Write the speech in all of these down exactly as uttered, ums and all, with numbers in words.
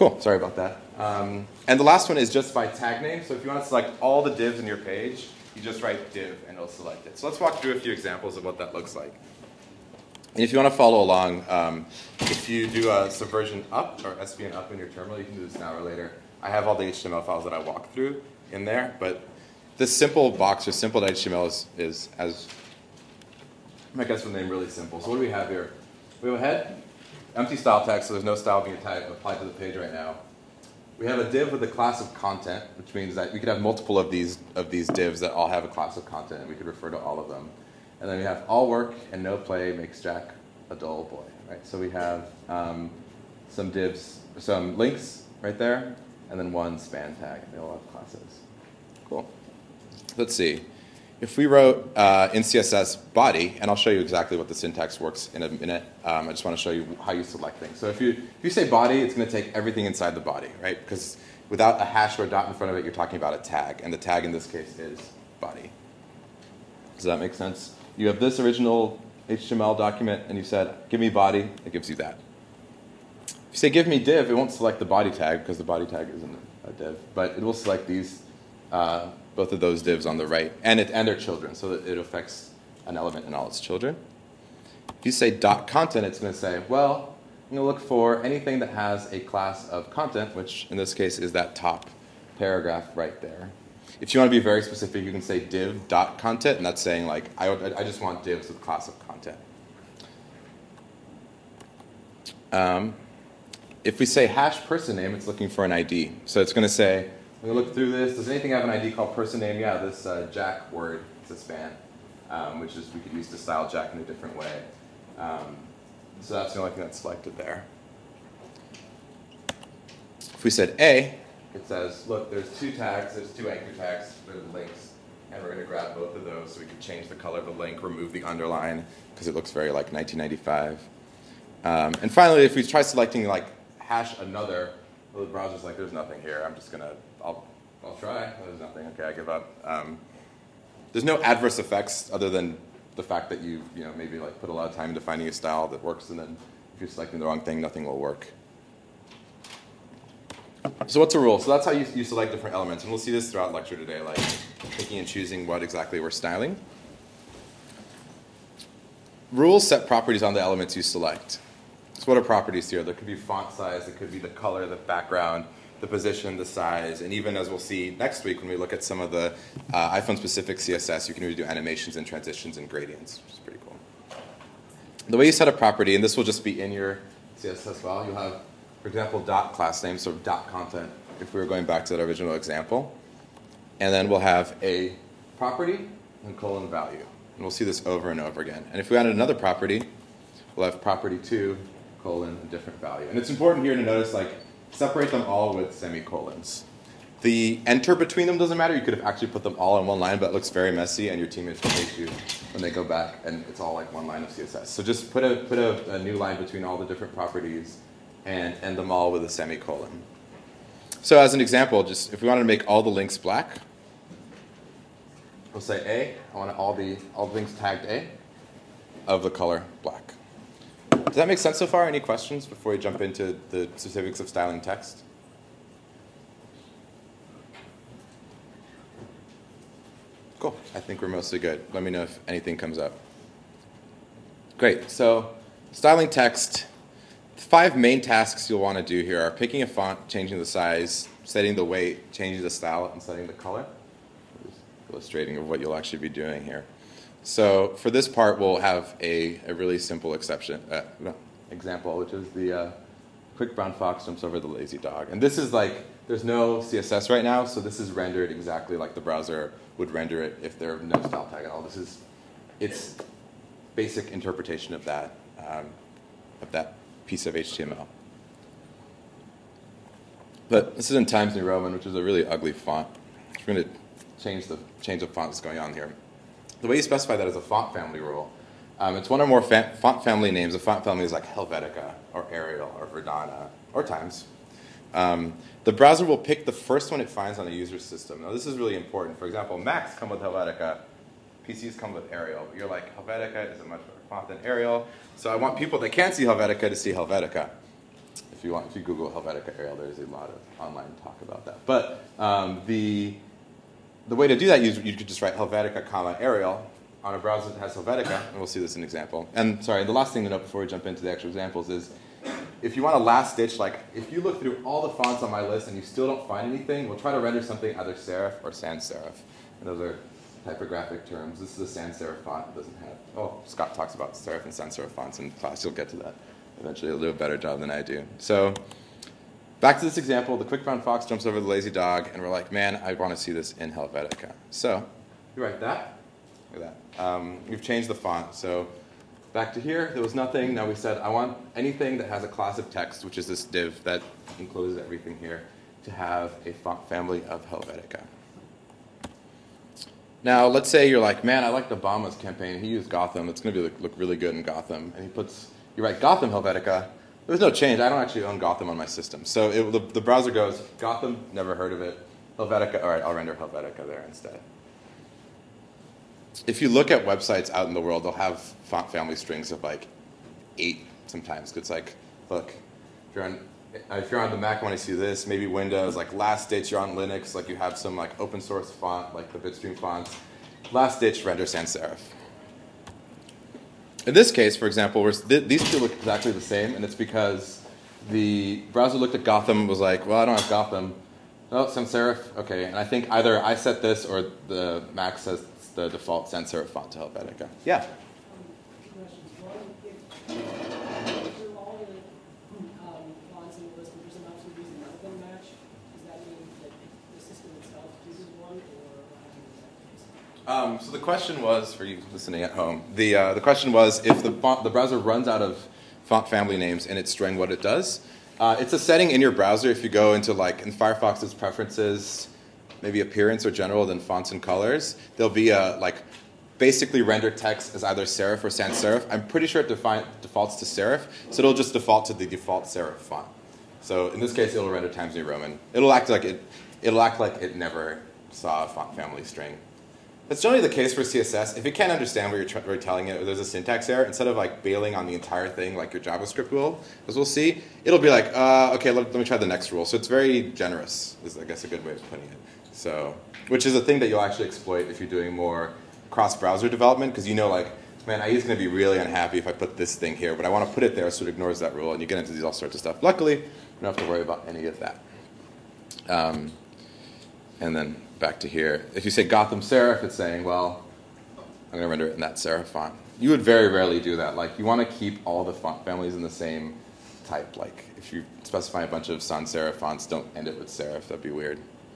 Cool, sorry about that. Um, and the last one is just by tag name. So if you want to select all the divs in your page, you just write div and it'll select it. So let's walk through a few examples of what that looks like. And if you want to follow along, um, if you do a subversion up or S V N up in your terminal, you can do this now or later. I have all the H T M L files that I walked through in there, but this simple box or simple H T M L is, is as I guess the name really simple. So what do we have here? We have a head, empty style text, so there's no style being applied to the page right now. We have a div with a class of content, which means that we could have multiple of these of these divs that all have a class of content, and we could refer to all of them. And then we have all work and no play makes Jack a dull boy, right? So we have um, some divs, some links right there, and then one span tag. They all have classes. Cool. Let's see. If we wrote uh, in C S S body, and I'll show you exactly what the syntax works in a minute. Um, I just want to show you how you select things. So if you if you say body, it's going to take everything inside the body, right? Because without a hash or a dot in front of it, you're talking about a tag, and the tag in this case is body. Does that make sense? You have this original H T M L document, and you said, give me body, it gives you that. If you say give me div, it won't select the body tag, because the body tag isn't a div, but it will select these, uh, both of those divs on the right, and, it, and their children, so that it affects an element and all its children. If you say dot content, it's going to say, well, I'm going to look for anything that has a class of content, which in this case is that top paragraph right there. If you want to be very specific, you can say div dot content, and that's saying like I, I just want divs with class of content. Um, if we say hash person name, it's looking for an I D. So it's going to say, I'm going to look through this. Does anything have an I D called person name? Yeah, this uh, Jack word, it's a span, um, which is we could use to style Jack in a different way. Um, so that's the only thing that's selected there. If we said A, it says, look, there's two tags, there's two anchor tags, there's links, and we're going to grab both of those so we can change the color of the link, remove the underline, because it looks very like nineteen ninety-five. Um, and finally, if we try selecting like hash another, well, the browser's like, there's nothing here, I'm just going to, I'll, I'll try, there's nothing, okay, I give up. Um, there's no adverse effects other than the fact that you, you know, maybe like put a lot of time into finding a style that works, and then if you're selecting the wrong thing, nothing will work. So what's a rule? So that's how you, you select different elements. And we'll see this throughout lecture today, like picking and choosing what exactly we're styling. Rules set properties on the elements you select. So what are properties here? There could be font size, it could be the color, the background, the position, the size, and even as we'll see next week when we look at some of the uh, iPhone-specific C S S, you can really do animations and transitions and gradients, which is pretty cool. The way you set a property, and this will just be in your C S S file, you'll have, for example, dot class name, so dot content, if we were going back to that original example. And then we'll have a property and colon value. And we'll see this over and over again. And if we added another property, we'll have property two, colon, a different value. And it's important here to notice, like, separate them all with semicolons. The enter between them doesn't matter. You could have actually put them all in one line, but it looks very messy, and your teammates will hate you when they go back, and it's all like one line of C S S. So just put a, put a, a new line between all the different properties and end them all with a semicolon. So as an example, just if we wanted to make all the links black, we'll say A. I want all the all the links tagged A of the color black. Does that make sense so far? Any questions before we jump into the specifics of styling text? Cool. I think we're mostly good. Let me know if anything comes up. Great. So styling text. Five main tasks you'll want to do here are picking a font, changing the size, setting the weight, changing the style, and setting the color. Just illustrating of what you'll actually be doing here. So for this part, we'll have a, a really simple exception, uh, no, example, which is the uh, quick brown fox jumps over the lazy dog. And this is like, there's no C S S right now, so this is rendered exactly like the browser would render it if there were no style tag at all. This is its basic interpretation of that, um, of that piece of H T M L. But this is in Times New Roman, which is a really ugly font. We're going to change the change the font that's going on here. The way you specify that is a font family rule. Um, it's one or more fa- font family names. A font family is like Helvetica or Arial or Verdana or Times. Um, the browser will pick the first one it finds on a user's system. Now this is really important. For example, Macs come with Helvetica. P Cs come with Arial. But you're like, Helvetica is a much better font than Arial. So I want people that can't see Helvetica to see Helvetica. If if you want, if you Google Helvetica Arial, there's a lot of online talk about that. But um, the the way to do that, you, you could just write Helvetica, comma Arial on a browser that has Helvetica, and we'll see this in an example. And sorry, the last thing to note before we jump into the actual examples is, if you want a last ditch, like if you look through all the fonts on my list and you still don't find anything, we'll try to render something either serif or sans serif. And those are typographic terms. This is a sans serif font. It doesn't have, oh, Scott talks about serif and sans serif fonts in class. You'll get to that eventually. He'll do a better job than I do. So back to this example, the quick brown fox jumps over the lazy dog, and we're like, man, I want to see this in Helvetica. So you write that. Look at that. Um, we've changed the font. So back to here, there was nothing. Now we said, I want anything that has a class of text, which is this div that encloses everything here, to have a font family of Helvetica. Now, let's say you're like, man, I liked Obama's campaign. He used Gotham. It's going to be look really good in Gotham. And he puts, you write Gotham Helvetica. There's no change. I don't actually own Gotham on my system. So it, the, the browser goes, Gotham, never heard of it. Helvetica, all right, I'll render Helvetica there instead. If you look at websites out in the world, they'll have font family strings of like eight sometimes. It's like, look, if you're on, if you're on the Mac, when I see this, maybe Windows, like last ditch, you're on Linux, like you have some like open source font, like the Bitstream fonts. Last ditch, render sans serif. In this case, for example, we're, th these two look exactly the same, and it's because the browser looked at Gotham and was like, well, I don't have Gotham. Oh, sans serif, okay. And I think either I set this or the Mac says the default sans serif font to Helvetica. Yeah? Um, two questions. One, if through all the um, fonts in the list, and for some absolute reason none of them match, does that mean that the system itself uses one, or what happens in that case? Um, so the question was, for you listening at home, the, uh, the question was if the, font, the browser runs out of font family names in its string, what it does. Uh, it's a setting in your browser. If you go into like in Firefox's preferences, maybe appearance or general, then fonts and colors, there'll be a like basically render text as either serif or sans serif. I'm pretty sure it defi defaults to serif, so it'll just default to the default serif font. So in this case, it'll render Times New Roman. It'll act like it. It'll act like it never saw a font family string. That's generally the case for C S S. If it can't understand what you're, what you're telling it, or there's a syntax error, instead of like bailing on the entire thing like your JavaScript will, as we'll see, it'll be like, uh, okay, let, let me try the next rule. So it's very generous, is I guess a good way of putting it. So, which is a thing that you'll actually exploit if you're doing more cross-browser development, because you know, like, man, I E is going to be really unhappy if I put this thing here, but I want to put it there so it ignores that rule, and you get into these all sorts of stuff. Luckily, you don't have to worry about any of that. Um, and then back to here. If you say Gotham serif, it's saying, well, I'm going to render it in that serif font. You would very rarely do that. Like, you want to keep all the font families in the same type. Like, if you specify a bunch of sans serif fonts, don't end it with serif. That'd be weird.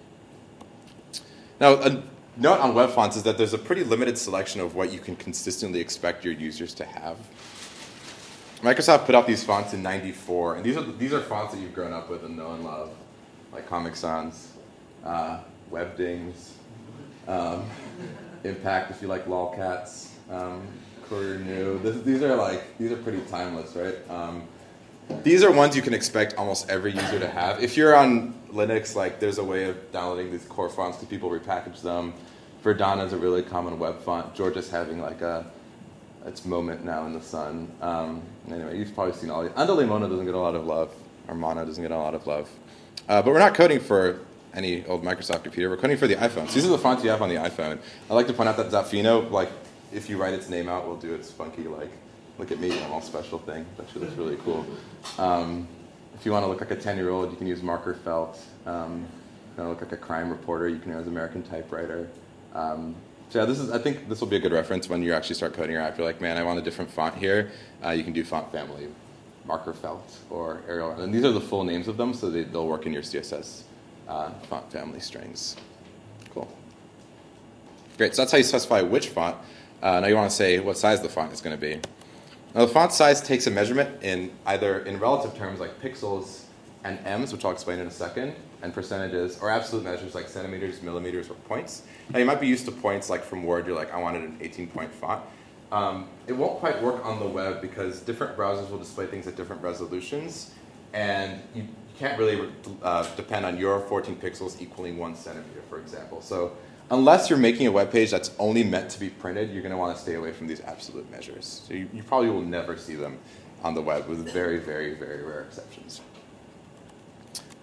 Now, a note on web fonts is that there's a pretty limited selection of what you can consistently expect your users to have. Microsoft put out these fonts in ninety-four, and these are, these are fonts that you've grown up with and know and love, like Comic Sans, uh, Webdings, um, Impact if you like lolcats, um, Courier New. This, these are like, these are pretty timeless, right? Um, These are ones you can expect almost every user to have. If you're on Linux, like there's a way of downloading these core fonts because people repackage them. Verdana is a really common web font. Georgia's having like a its moment now in the sun. Um, anyway, you've probably seen all these. Andale Mono doesn't get a lot of love. Or Mono doesn't get a lot of love. Uh, but we're not coding for any old Microsoft computer. We're coding for the iPhones. These are the fonts you have on the iPhone. I like to point out that Zafino, like if you write its name out, will do its funky like. Look at me, I'm all special thing. That actually looks really cool. Um, if you want to look like a ten-year-old, you can use Marker Felt. Um, if you want to look like a crime reporter, you can use American Typewriter. Um, so yeah, this is, I think this will be a good reference when you actually start coding your app. You're like, man, I want a different font here. Uh, you can do font family, Marker Felt, or Arial. And these are the full names of them, so they, they'll work in your C S S uh, font family strings. Cool. Great, so that's how you specify which font. Uh, now you want to say what size the font is going to be. Now the font size takes a measurement in either in relative terms like pixels and ems, which I'll explain in a second, and percentages, or absolute measures like centimeters, millimeters, or points. Now you might be used to points like from Word, you're like, I wanted an eighteen point font. Um, it won't quite work on the web because different browsers will display things at different resolutions, and you can't really uh, depend on your fourteen pixels equaling one centimeter, for example. So unless you're making a web page that's only meant to be printed, you're going to want to stay away from these absolute measures. So you, you probably will never see them on the web with very, very, very rare exceptions.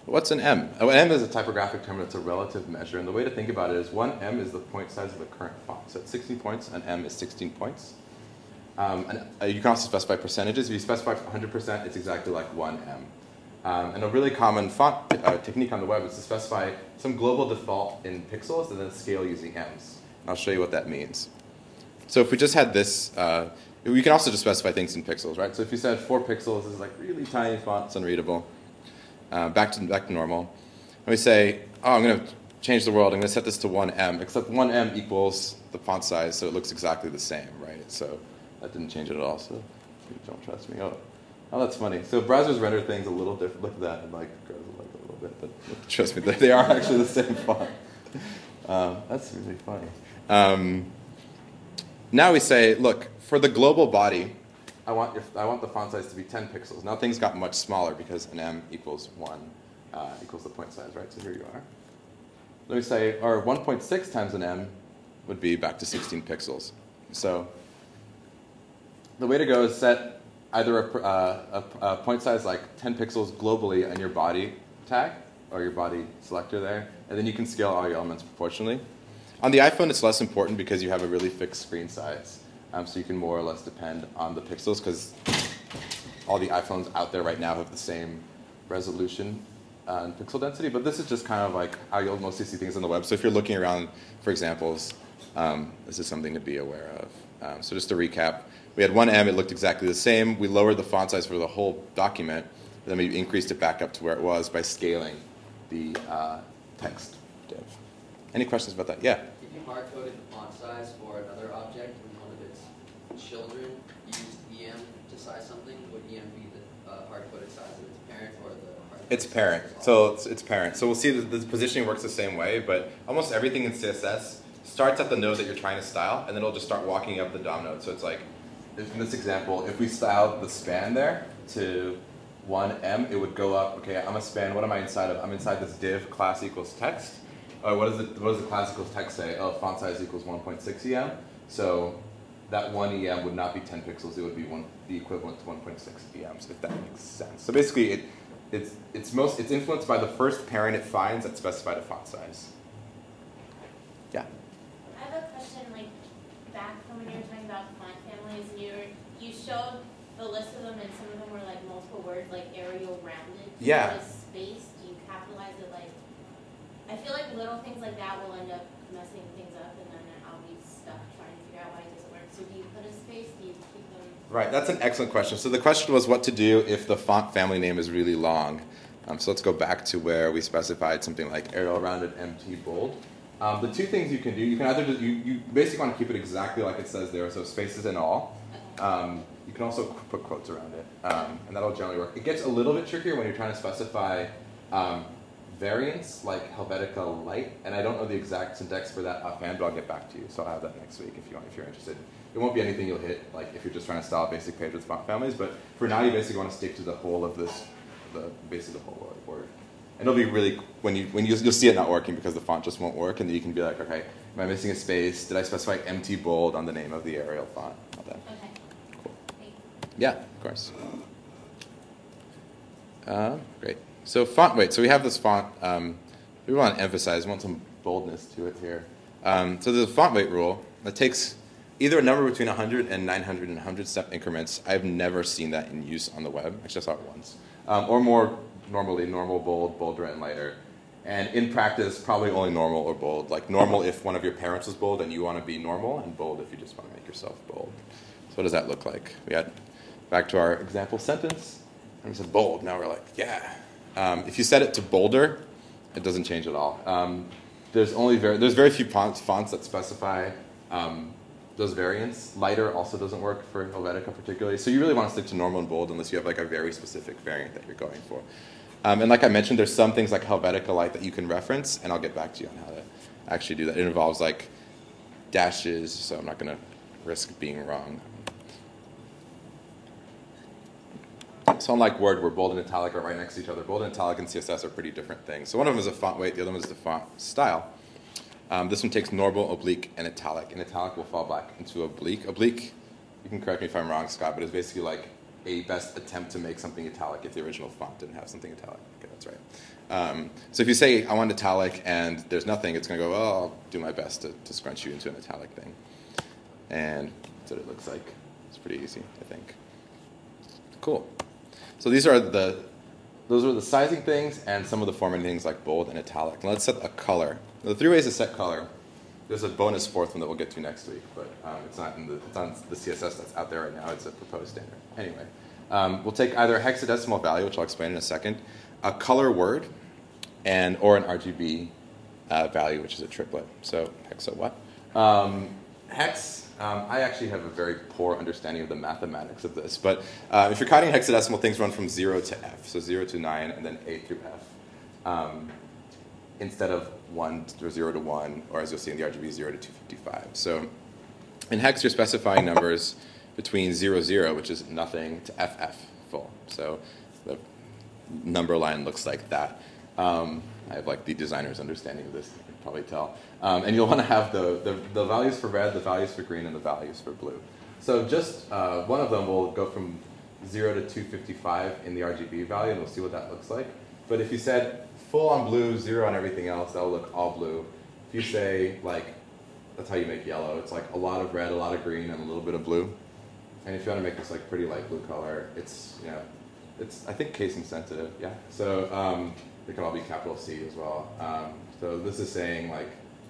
What's an M? Oh, an M is a typographic term that's a relative measure, and the way to think about it is one M is the point size of the current font. So at sixteen points, an M is sixteen points. Um, and uh, you can also specify percentages. If you specify one hundred percent, it's exactly like one M. Um, and a really common font uh, technique on the web is to specify some global default in pixels and then scale using M's. And I'll show you what that means. So if we just had this, uh, we can also just specify things in pixels, right? So if you said four pixels, this is like really tiny font, it's unreadable. Uh, back to back to normal. And we say, oh, I'm going to change the world. I'm going to set this to one M, except one M equals the font size, so it looks exactly the same, right? So that didn't change it at all, so you don't trust me. Oh, oh, that's funny. So browsers render things a little different. Look at that. It like grows like a little bit, but trust me, they are actually the same font. Um, that's really funny. Um, now we say, look, for the global body, I want, your, I want the font size to be ten pixels. Now things got much smaller because an M equals one uh, equals the point size, right? So here you are. Let me say, or one point six times an M would be back to sixteen pixels. So the way to go is set either a, uh, a, a point size like ten pixels globally on your body tag or your body selector there, and then you can scale all your elements proportionally. On the iPhone, it's less important because you have a really fixed screen size, um, so you can more or less depend on the pixels because all the iPhones out there right now have the same resolution uh, and pixel density, but this is just kind of like how you'll mostly see things on the web. So if you're looking around for examples, um, this is something to be aware of. Um, so just to recap, we had one M, it looked exactly the same. We lowered the font size for the whole document, and then we increased it back up to where it was by scaling the uh, text div. Any questions about that? Yeah? If you hard-coded the font size for another object and one of its children used E M to size something, would E M be the uh, hard-coded size of its parent or the hard-coded It's parent. So it's, it's parent. So we'll see that the positioning works the same way, but almost everything in C S S starts at the node that you're trying to style, and then it'll just start walking up the D O M node. So it's like, if in this example, if we styled the span there to one M, it would go up, okay, I'm a span, what am I inside of? I'm inside this div class equals text. Uh, what, is it, what does the class equals text say? Oh, font size equals one point six E M. So that one E M would not be ten pixels, it would be one, the equivalent to one point six E Ms, if that makes sense. So basically, it, it's, it's, most, it's influenced by the first parent it finds that specified a font size. Yeah? I have a question, like, back from when you were talking about font families, and you were, you showed the list of them, and some of them were like multiple words, like Arial rounded. Do Yeah. you put a space? Do you capitalize it? Like, I feel like little things like that will end up messing things up, and then I'll be stuck trying to figure out why it doesn't work. So do you put a space? Do you keep them? Right, that's an excellent question. So the question was what to do if the font family name is really long. Um, so let's go back to where we specified something like Arial rounded M T bold. Um, the two things you can do, you can either, just, you, you basically want to keep it exactly like it says there, so spaces and all. Um, you can also put quotes around it, um, and that'll generally work. It gets a little bit trickier when you're trying to specify um, variants like Helvetica Light, and I don't know the exact syntax for that offhand, but I'll get back to you. So I'll have that next week if you want, if you're interested. It won't be anything you'll hit, like if you're just trying to style a basic page with font families, but for now you basically want to stick to the whole of this, the basically the whole word. And it'll be really, when you, when you, you'll see it not working because the font just won't work, and then you can be like, okay, am I missing a space? Did I specify M T bold on the name of the Arial font? All that. Okay. Cool. Thank you. Yeah, of course. Uh, great. So font weight. So we have this font. Um, we want to emphasize, we want some boldness to it here. Um, so there's a font weight rule that takes either a number between one hundred and nine hundred and one hundred step increments. I've never seen that in use on the web. Actually, I saw it once. Um, or more normally, normal, bold, bolder, and lighter. And in practice, probably only normal or bold. Like normal if one of your parents was bold and you want to be normal, and bold if you just want to make yourself bold. So what does that look like? We had back to our example sentence, and we said bold. Now we're like, yeah. Um, if you set it to bolder, it doesn't change at all. Um, there's only very there's very few fonts, fonts that specify um, those variants. Lighter also doesn't work for Helvetica particularly. So you really want to stick to normal and bold unless you have like a very specific variant that you're going for. Um, and like I mentioned, there's some things like Helvetica Light that you can reference, and I'll get back to you on how to actually do that. It involves like dashes, so I'm not going to risk being wrong. So unlike Word, where bold and italic are right next to each other, bold and italic and C S S are pretty different things. So one of them is a font weight, the other one is the font style. Um, this one takes normal, oblique, and italic, and italic will fall back into oblique. Oblique, you can correct me if I'm wrong, Scott, but it's basically like a best attempt to make something italic if the original font didn't have something italic. Okay, that's right. Um, so if you say, I want italic, and there's nothing, it's going to go, oh, I'll do my best to, to scrunch you into an italic thing. And that's what it looks like. It's pretty easy, I think. Cool. So these are the, those are the sizing things and some of the formatting things like bold and italic. And let's set a color. The three ways to set color. There's a bonus fourth one that we'll get to next week, but um, it's not in the it's on the C S S that's out there right now. It's a proposed standard. Anyway, um, we'll take either a hexadecimal value, which I'll explain in a second, a color word, and or an R G B uh, value, which is a triplet. So hexa what? Um, hex. Um, I actually have a very poor understanding of the mathematics of this, but uh, if you're counting hexadecimal, things run from zero to F, so zero to nine, and then A through F. Um, instead of one or zero to one, or as you'll see in the R G B, zero to two fifty-five. So in hex, you're specifying numbers between zero, zero, which is nothing, to F F, full. So the number line looks like that. Um, I have like the designer's understanding of this, you can probably tell. Um, and you'll want to have the, the, the values for red, the values for green, and the values for blue. So just uh, one of them will go from zero to two fifty-five in the R G B value, and we'll see what that looks like. But if you said full on blue, zero on everything else, that'll look all blue. If you say, like, that's how you make yellow. It's like a lot of red, a lot of green, and a little bit of blue. And if you want to make this like pretty light blue color, it's, you know, it's, I think, casing sensitive, yeah? So um, it can all be capital C as well. Um, so this is saying, like,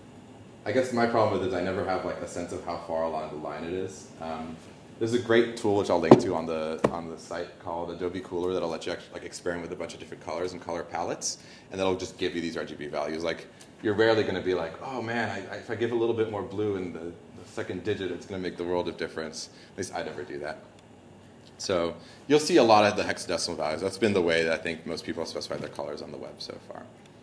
I guess my problem with it is I never have like a sense of how far along the line it is. Um, There's a great tool which I'll link to on the on the site called Adobe Cooler that'll let you actually like experiment with a bunch of different colors and color palettes, and that'll just give you these R G B values. Like you're rarely going to be like, oh man, I, I, if I give a little bit more blue in the, the second digit, it's going to make the world of difference. At least I never do that. So you'll see a lot of the hexadecimal values. That's been the way that I think most people have specified their colors on the web so far.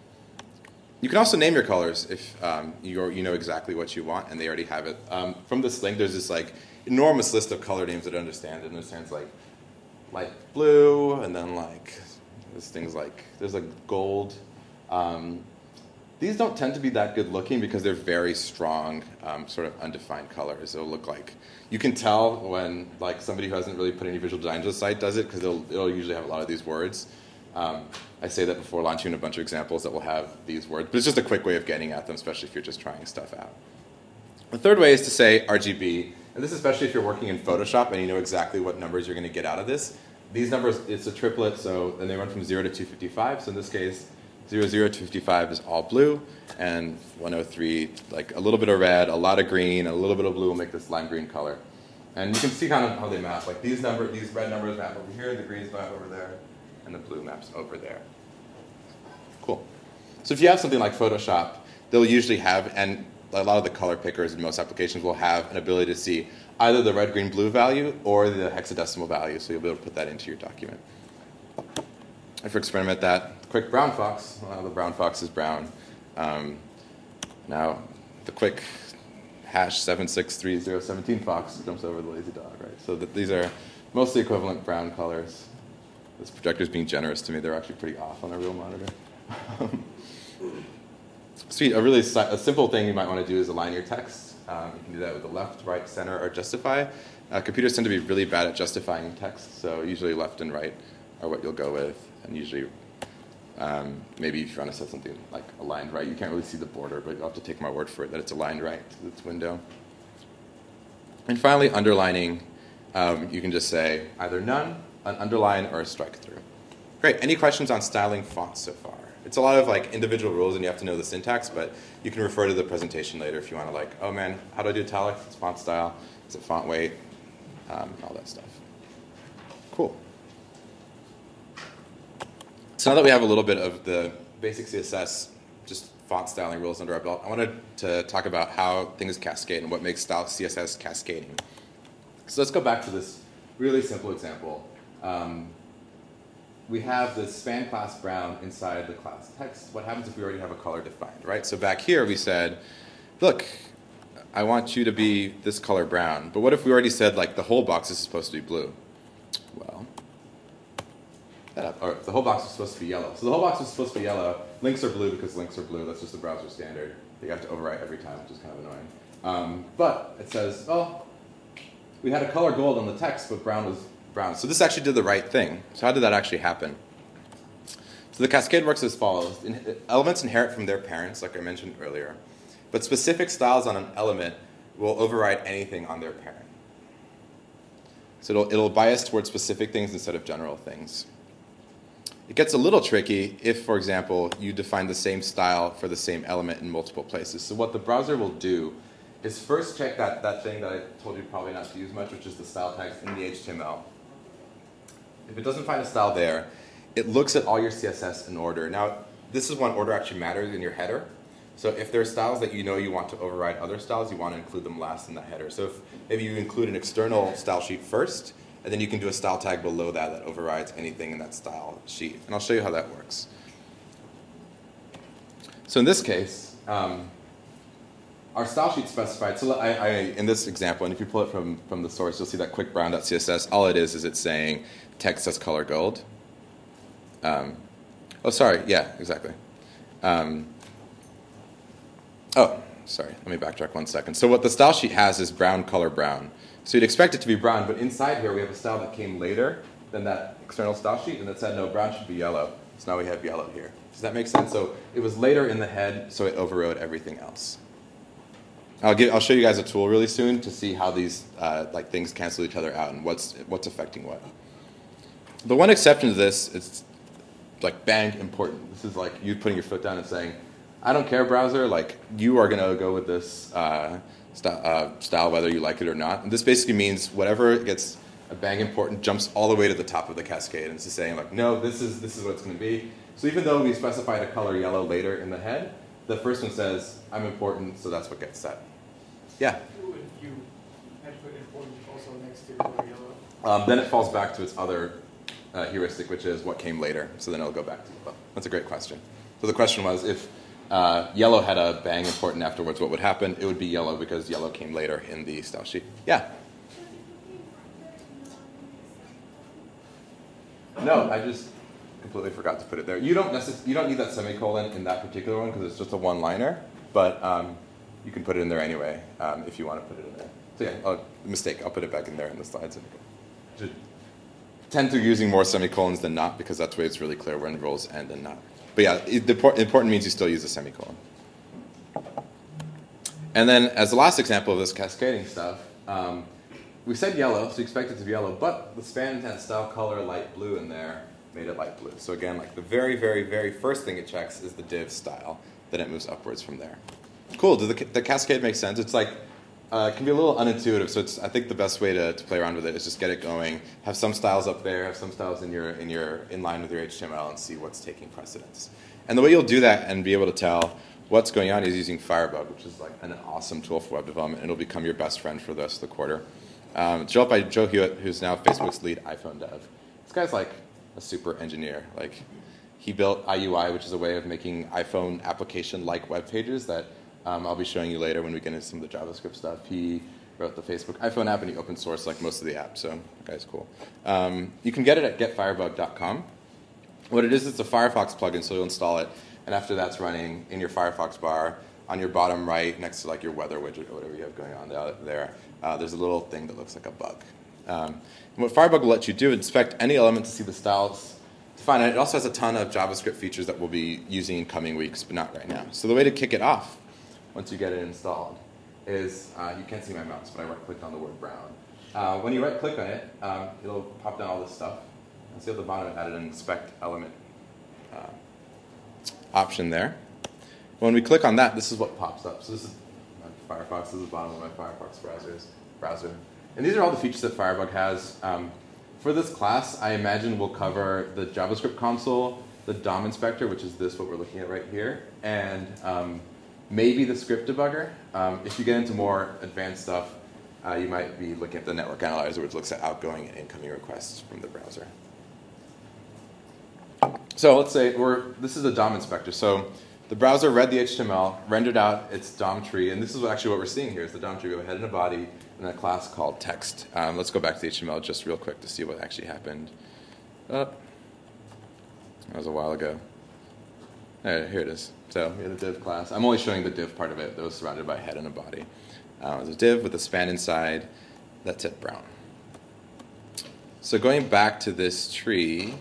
You can also name your colors if um, you you know exactly what you want and they already have it. Um, from this link, there's this like enormous list of color names that I understand. It understands like light blue, and then like there's things like there's like gold. Um, these don't tend to be that good looking because they're very strong, um, sort of undefined colors. It'll look like you can tell when like somebody who hasn't really put any visual design to the site does it because it'll it'll usually have a lot of these words. Um, I say that before launching a bunch of examples that will have these words, but it's just a quick way of getting at them, especially if you're just trying stuff out. The third way is to say R G B, and this is especially if you're working in Photoshop and you know exactly what numbers you're going to get out of this. These numbers, it's a triplet, so and they run from zero to two fifty-five. So in this case, zero, zero, two fifty-five is all blue, and one oh three, like a little bit of red, a lot of green, a little bit of blue will make this lime green color. And you can see kind of how they map. Like these number, these red numbers map over here, the greens map over there, and the blue maps over there. Cool. So if you have something like Photoshop, they'll usually have, and a lot of the color pickers in most applications will have an ability to see either the red, green, blue value or the hexadecimal value, so you'll be able to put that into your document. If we experiment that, quick brown fox, well, the brown fox is brown. Um, now, the quick hash seven six three zero one seven fox jumps over the lazy dog, right? So that these are mostly equivalent brown colors. This projector is being generous to me. They're actually pretty off on a real monitor. Sweet. A really a simple thing you might want to do is align your text. Um, you can do that with the left, right, center, or justify. Uh, computers tend to be really bad at justifying text, so usually left and right are what you'll go with. And usually, um, maybe if you want to set something like aligned right, you can't really see the border, but you'll have to take my word for it that it's aligned right to this window. And finally, underlining. Um, you can just say either none, an underline, or a strike through. Great. Any questions on styling fonts so far? It's a lot of like individual rules, and you have to know the syntax, but you can refer to the presentation later if you want to like, oh man, how do I do italics? It's font style. Is it font weight? Um, all that stuff. Cool. So now that we have a little bit of the basic C S S, just font styling rules under our belt, I wanted to talk about how things cascade and what makes style C S S cascading. So let's go back to this really simple example. Um, we have the span class brown inside the class text. What happens if we already have a color defined, right? So back here we said, look, I want you to be this color brown. But what if we already said like the whole box is supposed to be blue? Well, that up. Or the whole box is supposed to be yellow. So the whole box is supposed to be yellow. Links are blue because links are blue. That's just the browser standard. You have to overwrite every time, which is kind of annoying. Um, but it says, oh, we had a color gold on the text, but brown was brown. So this actually did the right thing. So how did that actually happen? So the cascade works as follows. In- elements inherit from their parents, like I mentioned earlier, but specific styles on an element will override anything on their parent. So it'll, it'll bias towards specific things instead of general things. It gets a little tricky if, for example, you define the same style for the same element in multiple places. So what the browser will do is first check that, that thing that I told you probably not to use much, which is the style tags in the H T M L. If it doesn't find a style there, it looks at all your C S S in order. Now, this is when order actually matters in your header. So if there are styles that you know you want to override other styles, you want to include them last in the header. So if maybe you include an external style sheet first, and then you can do a style tag below that that overrides anything in that style sheet. And I'll show you how that works. So in this case, um, our style sheet specified, so I, I, in this example, and if you pull it from, from the source, you'll see that quick brown dot C S S. All it is is it's saying text as color gold. Um, oh, sorry, yeah, exactly. Um, oh, sorry, let me backtrack one second. So what the style sheet has is brown color brown. So you'd expect it to be brown, but inside here we have a style that came later than that external style sheet, and that said, no, brown should be yellow. So now we have yellow here. Does that make sense? So it was later in the head, so it overrode everything else. I'll, give, I'll show you guys a tool really soon to see how these uh, like things cancel each other out and what's, what's affecting what. The one exception to this is like bang important. This is like you putting your foot down and saying, I don't care, browser, like you are going to go with this uh, st- uh, style whether you like it or not. And this basically means whatever gets a bang important jumps all the way to the top of the cascade. And it's just saying like, no, this is, this is what it's going to be. So even though we specified a color yellow later in the head, the first one says, I'm important, so that's what gets set. Yeah? If you had to put important also next to color yellow. Um, then it falls back to its other uh, heuristic, which is what came later. So then it'll go back to well, that's a great question. So the question was, if uh, yellow had a bang important afterwards, what would happen? It would be yellow because yellow came later in the style sheet. Yeah? No, I just completely forgot to put it there. You don't necess- you don't need that semicolon in that particular one because it's just a one-liner, but um, you can put it in there anyway um, if you want to put it in there. So yeah, oh, mistake. I'll put it back in there in the slides. Should tend to using more semicolons than not because that's where it's really clear when roles end and not. But yeah, it, the important means you still use a semicolon. And then as the last example of this cascading stuff, um, we said yellow, so you expect it to be yellow, but the span intent style color light blue in there made it light blue. So again, like the very, very, very first thing it checks is the div style. Then it moves upwards from there. Cool. Does the, the cascade make sense? It's like uh, it can be a little unintuitive. So it's I think the best way to, to play around with it is just get it going. Have some styles up there. Have some styles in your in your in line with your H T M L and see what's taking precedence. And the way you'll do that and be able to tell what's going on is using Firebug, which is like an awesome tool for web development. And it'll become your best friend for the rest of the quarter. Um, it's developed by Joe Hewitt, who's now Facebook's lead iPhone dev. This guy's like a super engineer. Like, he built I U I, which is a way of making iPhone application-like web pages that um, I'll be showing you later when we get into some of the JavaScript stuff. He wrote the Facebook iPhone app, and he open sourced like most of the apps, so that guy's cool. Um, you can get it at get firebug dot com. What it is, it's a Firefox plugin, so you'll install it, and after that's running in your Firefox bar, on your bottom right, next to like your weather widget or whatever you have going on there, uh, there's a little thing that looks like a bug. Um, and what Firebug will let you do, inspect any element to see the styles to find it. It also has a ton of JavaScript features that we'll be using in coming weeks, but not right now. So the way to kick it off, once you get it installed, is, uh, you can't see my mouse, but I right-clicked on the word brown. Uh, when you right-click on it, um, it'll pop down all this stuff. And see at the bottom it added an inspect element uh, option there. When we click on that, this is what pops up. So this is my Firefox. This is the bottom of my Firefox browsers, browser. And these are all the features that Firebug has. Um, for this class, I imagine we'll cover the JavaScript console, the D O M inspector, which is this, what we're looking at right here, and um, maybe the script debugger. Um, if you get into more advanced stuff, uh, you might be looking at the network analyzer, which looks at outgoing and incoming requests from the browser. So let's say we're, this is a D O M inspector. So the browser read the H T M L, rendered out its D O M tree, and this is actually what we're seeing here is the D O M tree. We have a head and a body, and a class called text. Um, let's go back to the H T M L just real quick to see what actually happened. Oh, that was a while ago. Right, here it is. So we had a div class. I'm only showing the div part of it that was surrounded by a head and a body. Uh, it was a div with a span inside that said brown. So going back to this tree,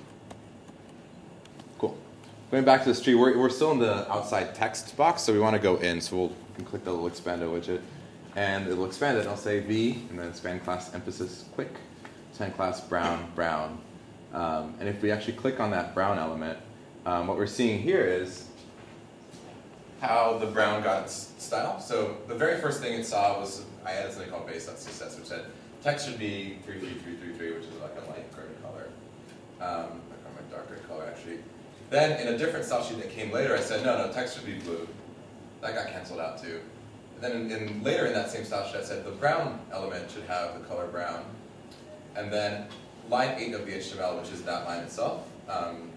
cool. Going back to this tree, we're, we're still in the outside text box, so we want to go in. So we'll we can click the little expando widget, and it'll expand it. I'll say V, and then expand class emphasis quick, expand class brown, brown. Um, and if we actually click on that brown element, um, what we're seeing here is how the brown got its style. So the very first thing it saw was I added something called base.css, which said text should be three three three three three, which is like a light gray color, um, like a dark gray color actually. Then in a different style sheet that came later, I said no, no, text should be blue. That got canceled out too. And then in, in, later in that same style sheet, I said the brown element should have the color brown. And then line eight of the H T M L, which is that line itself, um,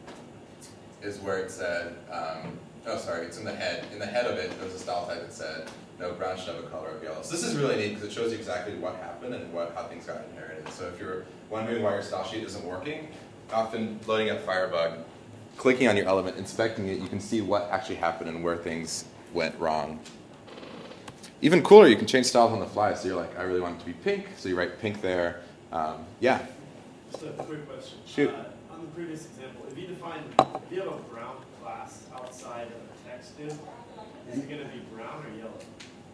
is where it said. Um, Oh, sorry, it's in the head. In the head of it, there was a style type that said, no, brown should have a color of yellow. So this is really neat because it shows you exactly what happened and what, how things got inherited. So if you're wondering why your style sheet isn't working, often loading up Firebug, clicking on your element, inspecting it, you can see what actually happened and where things went wrong. Even cooler, you can change styles on the fly. So you're like, I really want it to be pink, so you write pink there. Um, yeah? Just a quick question. Shoot. Uh, on the previous example, if you define, if you have a brown class outside of a text div, is it going to be brown or yellow?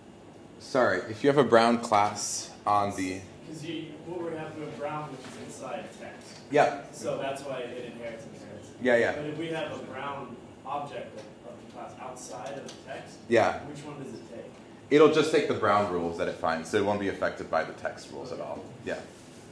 Sorry, if you have a brown class on the... Because you, what we're having with brown, which is inside text. Yeah. So that's why it inherits inherits. Yeah, yeah. But if we have a brown object of, of the class outside of the text, Yeah. which one does it take? It'll just take the brown rules that it finds, so it won't be affected by the text rules at all. Yeah.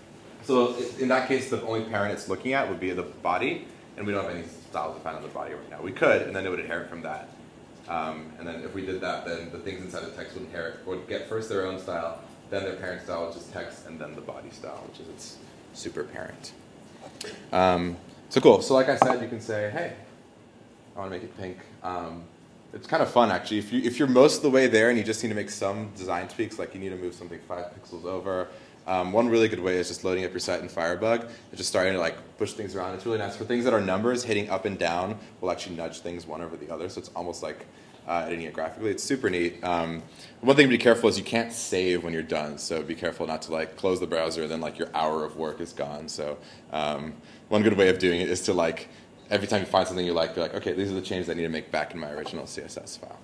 So in that case, the only parent it's looking at would be the body, and we don't have any styles defined on the body right now. We could, and then it would inherit from that. Um, and then if we did that, then the things inside the text would inherit, would get first their own style, then their parent style, which is text, and then the body style, which is its super parent. Um, so cool. So like I said, you can say, hey, I want to make it pink. Um, it's kind of fun, actually. If, you, if you're most of the way there and you just need to make some design tweaks, like you need to move something five pixels over, um, one really good way is just loading up your site in Firebug and just starting to like push things around. It's really nice. For things that are numbers, hitting up and down will actually nudge things one over the other, so it's almost like uh, editing it graphically. It's super neat. Um, one thing to be careful is you can't save when you're done, so be careful not to like close the browser and then like your hour of work is gone. So um, one good way of doing it is to like every time you find something you like, be like, okay, these are the changes I need to make back in my original C S S file.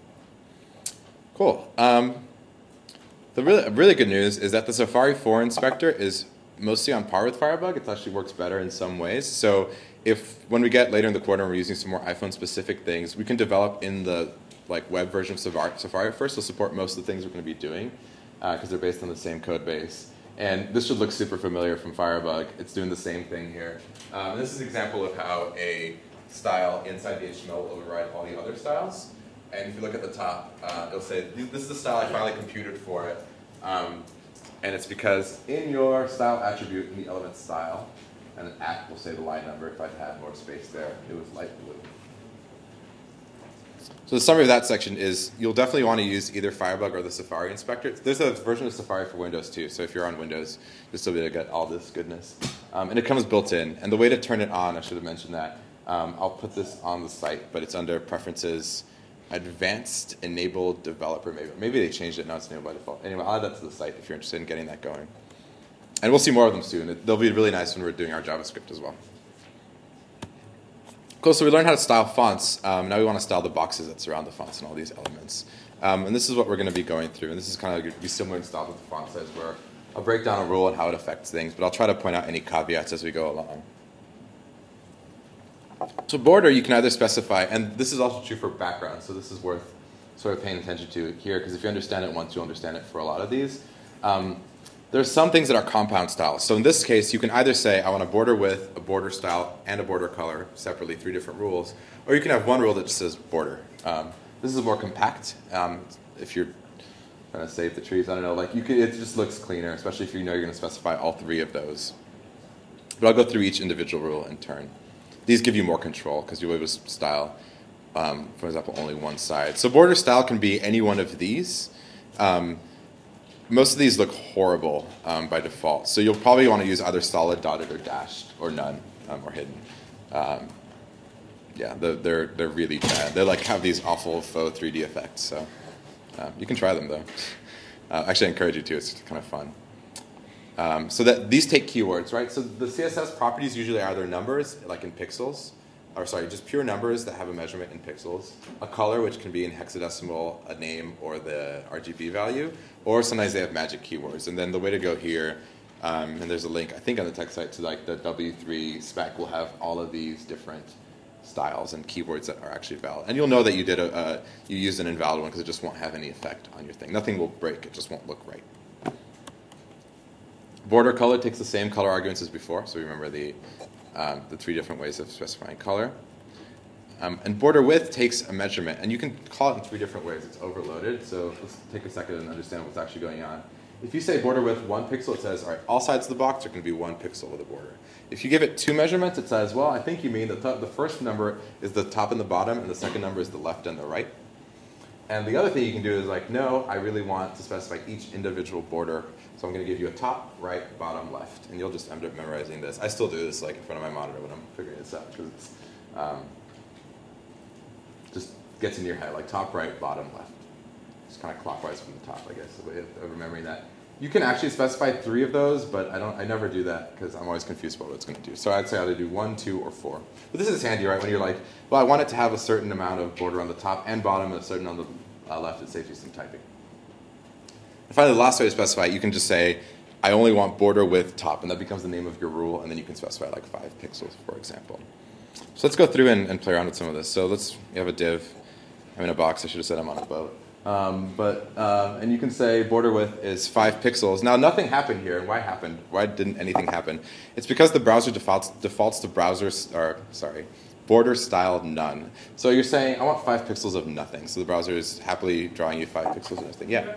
Cool. Um, the really, really good news is that the Safari four inspector is mostly on par with Firebug. It actually works better in some ways. So if when we get later in the quarter and we're using some more iPhone-specific things, we can develop in the like web version of Safari first. It'll support most of the things we're going to be doing because uh, they're based on the same code base. And this should look super familiar from Firebug. It's doing the same thing here. Um, this is an example of how a style inside the H T M L will override all the other styles. And if you look at the top, uh, it'll say, this is the style I finally computed for it. Um, and it's because in your style attribute in the element style, and an at will say the line number. If I'd had more space there, it was light blue. So the summary of that section is you'll definitely want to use either Firebug or the Safari inspector. There's a version of Safari for Windows too, so if you're on Windows, you'll still be able to get all this goodness. Um, and it comes built in. And the way to turn it on, I should have mentioned that. Um, I'll put this on the site, but it's under Preferences, Advanced Enabled Developer. Maybe, maybe they changed it, now it's enabled by default. Anyway, I'll add that to the site if you're interested in getting that going. And we'll see more of them soon. It, they'll be really nice when we're doing our JavaScript as well. Cool, so we learned how to style fonts. Um, now we want to style the boxes that surround the fonts and all these elements. Um, and this is what we're going to be going through. And this is kind of going to be similar in style with the font size, where I'll break down a rule and how it affects things, but I'll try to point out any caveats as we go along. So border, you can either specify, and this is also true for background, so this is worth sort of paying attention to here, because if you understand it once, you'll understand it for a lot of these. Um, There's some things that are compound styles. So in this case, you can either say, I want a border width, a border style, and a border color, separately, three different rules. Or you can have one rule that just says border. Um, this is more compact. Um, if you're trying to save the trees, I don't know, like you could, it just looks cleaner, especially if you know you're going to specify all three of those. But I'll go through each individual rule in turn. These give you more control, because you'll be able to style, um, for example, only one side. So border style can be any one of these. Um, Most of these look horrible um, by default, so you'll probably want to use either solid, dotted, or dashed, or none, um, or hidden. Um, yeah, they're, they're they're really bad. They like have these awful faux three D effects. So um, you can try them though. Uh, actually, I encourage you to. It's kind of fun. Um, so that these take keywords, right? So the C S S properties usually are either numbers, like in pixels, or sorry, just pure numbers that have a measurement in pixels, a color, which can be in hexadecimal, a name, or the R G B value, or sometimes they have magic keywords. And then the way to go here, um, and there's a link, I think, on the tech site to like the W three spec will have all of these different styles and keywords that are actually valid. And you'll know that you did a, uh, you used an invalid one because it just won't have any effect on your thing. Nothing will break, it just won't look right. Border color takes the same color arguments as before, so remember the, um, the three different ways of specifying color. Um, and border width takes a measurement, and you can call it in three different ways. It's overloaded, so let's take a second and understand what's actually going on. If you say border width one pixel, it says, all right, all sides of the box are going to be one pixel with a border. If you give it two measurements, it says, well, I think you mean the, the first number is the top and the bottom, and the second number is the left and the right. And the other thing you can do is like, no, I really want to specify each individual border. So I'm going to give you a top, right, bottom, left. And you'll just end up memorizing this. I still do this like in front of my monitor when I'm figuring this out because it's um, just gets in your head, like top, right, bottom, left. Just kind of clockwise from the top, I guess, the way of, of remembering that. You can actually specify three of those, but I don't. I never do that because I'm always confused about what it's going to do. So I'd say either do one, two, or four. But this is handy, right? When you're like, well, I want it to have a certain amount of border on the top and bottom, and a certain on the uh, left. It saves you some typing. And finally, the last way to specify, you can just say, I only want border width top, and that becomes the name of your rule, and then you can specify like five pixels, for example. So let's go through and, and play around with some of this. So let's, you have a div. I'm in a box. I should have said I'm on a boat. Um, but uh, and you can say border width is five pixels. Now nothing happened here. And why happened? Why didn't anything happen? It's because the browser defaults defaults to browser or sorry, border style none. So you're saying I want five pixels of nothing. So the browser is happily drawing you five pixels of nothing. Yeah.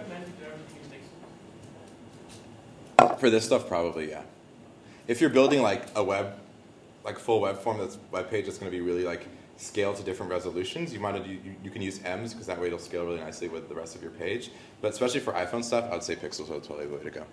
For this stuff, probably yeah. If you're building like a web, like full web form, that's web page that's going to be really like scale to different resolutions. You might you, you can use M's because that way it'll scale really nicely with the rest of your page. But especially for iPhone stuff, I would say pixels are totally the way to go.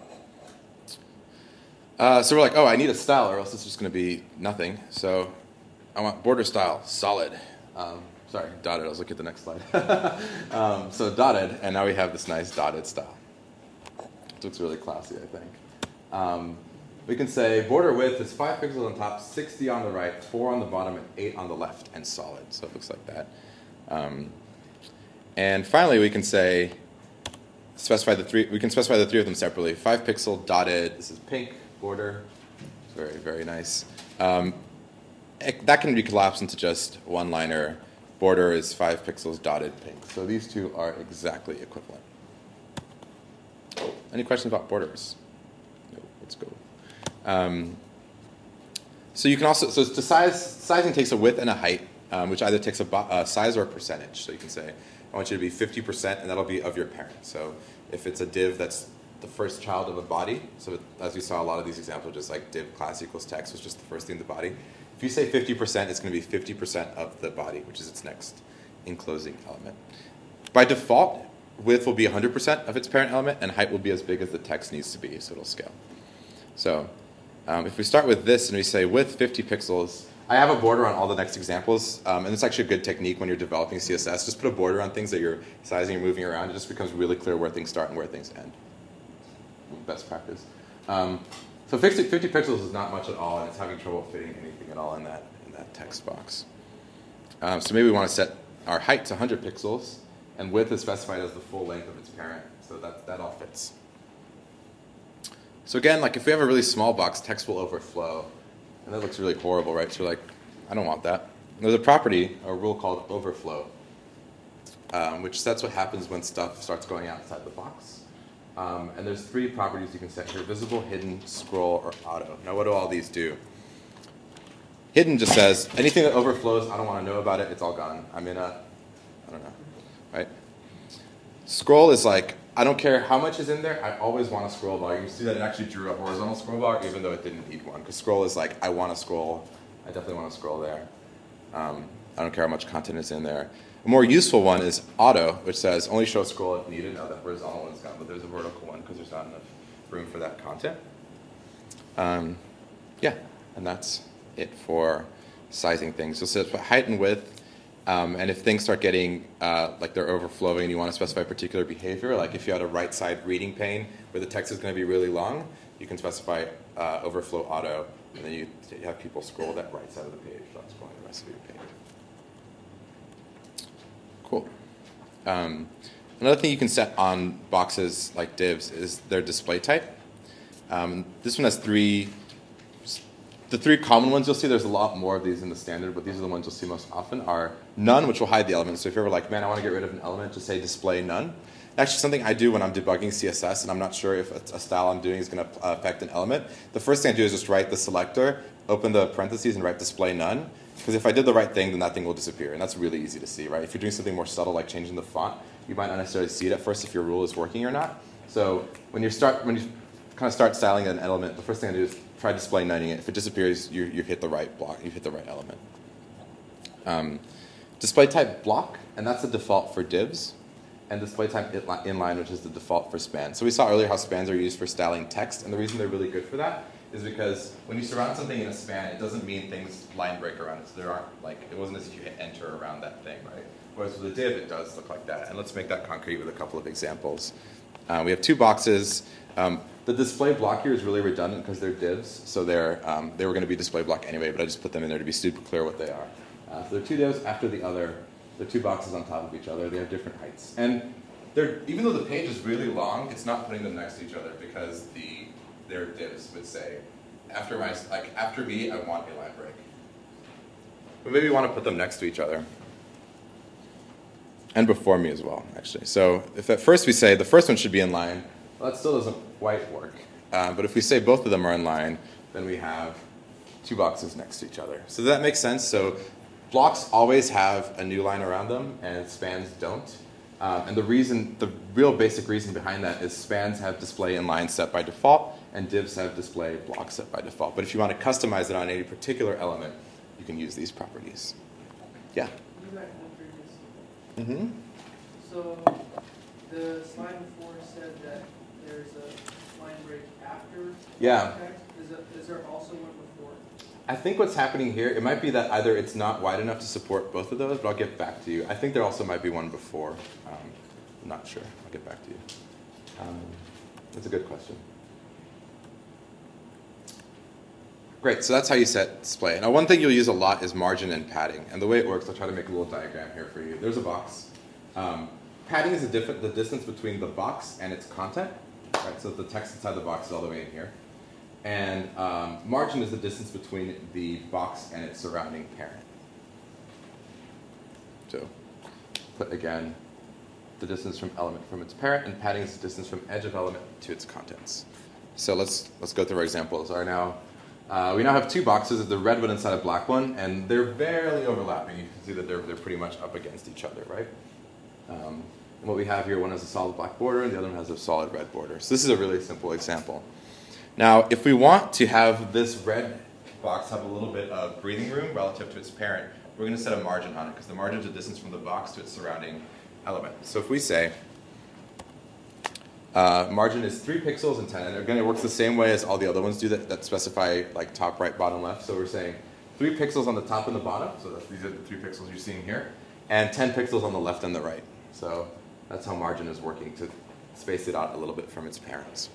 Uh, so we're like, oh, I need a style, or else it's just going to be nothing. So I want border style solid. Um, sorry, dotted. I was looking at the next slide. um, so dotted, and now we have this nice dotted style. It looks really classy, I think. Um, We can say border width is five pixels on top, sixty on the right, four on the bottom, and eight on the left, and solid. So it looks like that. Um, and finally, we can say specify the three. We can specify the three of them separately. Five pixel dotted. This is pink border. It's very very nice. Um, it, that can be collapsed into just one liner. Border is five pixels dotted pink. So these two are exactly equivalent. Any questions about borders? No. Let's go. Um, so you can also, so to size, sizing takes a width and a height, um, which either takes a bo- uh, size or a percentage. So you can say, I want you to be fifty percent, and that'll be of your parent. So if it's a div that's the first child of a body, so as we saw, a lot of these examples are just like div class equals text was just the first thing in the body. If you say fifty percent, it's going to be fifty percent of the body, which is its next enclosing element. By default, width will be one hundred percent of its parent element, and height will be as big as the text needs to be, so it'll scale. So Um, if we start with this and we say width fifty pixels, I have a border on all the next examples, um, and it's actually a good technique when you're developing C S S. Just put a border on things that you're sizing or moving around. It just becomes really clear where things start and where things end. Best practice. Um, so fifty, fifty pixels is not much at all, and it's having trouble fitting anything at all in that, in that text box. Um, so maybe we want to set our height to one hundred pixels, and width is specified as the full length of its parent. So that, that all fits. So again, like if we have a really small box, text will overflow. And that looks really horrible, right? So we're like, I don't want that. And there's a property, a rule called overflow, um, which sets what happens when stuff starts going outside the box. Um, and there's three properties you can set here: visible, hidden, scroll, or auto. Now what do all these do? Hidden just says, anything that overflows, I don't want to know about it, it's all gone. I'm in a, I don't know, right? Scroll is like, I don't care how much is in there, I always want a scroll bar. You can see that it actually drew a horizontal scroll bar, even though it didn't need one. Because scroll is like, I want to scroll, I definitely want to scroll there. Um, I don't care how much content is in there. A more useful one is auto, which says only show scroll if needed. Now that horizontal one's gone, but there's a vertical one because there's not enough room for that content. Um, yeah, and that's it for sizing things. So it's height and width. Um, and if things start getting, uh, like they're overflowing and you want to specify particular behavior, like if you had a right side reading pane where the text is going to be really long, you can specify uh, overflow auto, and then you t- have people scroll that right side of the page without scrolling the rest of your page. Cool. Um, another thing you can set on boxes like divs is their display type. Um, this one has three. The three common ones you'll see, there's a lot more of these in the standard, but these are the ones you'll see most often, are none, which will hide the element. So if you're ever like, man, I want to get rid of an element, just say display none. Actually, something I do when I'm debugging C S S, and I'm not sure if a style I'm doing is going to affect an element, the first thing I do is just write the selector, open the parentheses, and write display none. Because if I did the right thing, then that thing will disappear, and that's really easy to see, right? If you're doing something more subtle, like changing the font, you might not necessarily see it at first if your rule is working or not. So when you start, when you kind of start styling an element, the first thing I do is try display none it. If it disappears, you, you've hit the right block, you've hit the right element. Um, display type block, and that's the default for divs. And display type inline, which is the default for spans. So we saw earlier how spans are used for styling text, and the reason they're really good for that is because when you surround something in a span, it doesn't mean things line break around it. So there aren't, like, it wasn't as if you hit enter around that thing, right? Whereas with a div, it does look like that. And let's make that concrete with a couple of examples. Uh, we have two boxes. Um, the display block here is really redundant because they're divs, so they're, um, they were going to be display block anyway, but I just put them in there to be super clear what they are. Uh, so they're two divs after the other. They're two boxes on top of each other. They have different heights. And they're, even though the page is really long, it's not putting them next to each other because the their divs would say, after my like after me, I want a line break. But maybe you want to put them next to each other. And before me as well, actually. So if at first we say the first one should be in line, well, that still doesn't quite work. Uh, but if we say both of them are in line, then we have two boxes next to each other. So does that make sense? So blocks always have a new line around them, and spans don't. Um, and the reason, the real basic reason behind that is spans have display inline set by default, and divs have display block set by default. But if you want to customize it on any particular element, you can use these properties. Yeah? You had one previous. Mm-hmm. So the slide before said that there's a line break after Yeah. text. Is, it, is there also one before? I think what's happening here, it might be that either it's not wide enough to support both of those, but I'll get back to you. I think there also might be one before. Um, I'm not sure. I'll get back to you. Um, that's a good question. Great, so that's how you set display. Now, one thing you'll use a lot is margin and padding. And the way it works, I'll try to make a little diagram here for you. There's a box. Um, padding is the, different, the distance between the box and its content. Right? So the text inside the box is all the way in here. And um, margin is the distance between the box and its surrounding parent. So put, again, the distance from element from its parent, and padding is the distance from edge of element to its contents. So let's, let's go through our examples. Our now, uh, we now have two boxes, the red one inside a black one, and they're barely overlapping. You can see that they're, they're pretty much up against each other, right? Um, and what we have here, one has a solid black border, and the other one has a solid red border. So this is a really simple example. Now, if we want to have this red box have a little bit of breathing room relative to its parent, we're going to set a margin on it, because the margin is the distance from the box to its surrounding element. So if we say uh, margin is three pixels and ten, and again, it works the same way as all the other ones do that, that specify like top, right, bottom, left. So we're saying three pixels on the top and the bottom, so that's, these are the three pixels you're seeing here, and ten pixels on the left and the right. So that's how margin is working, to space it out a little bit from its parents.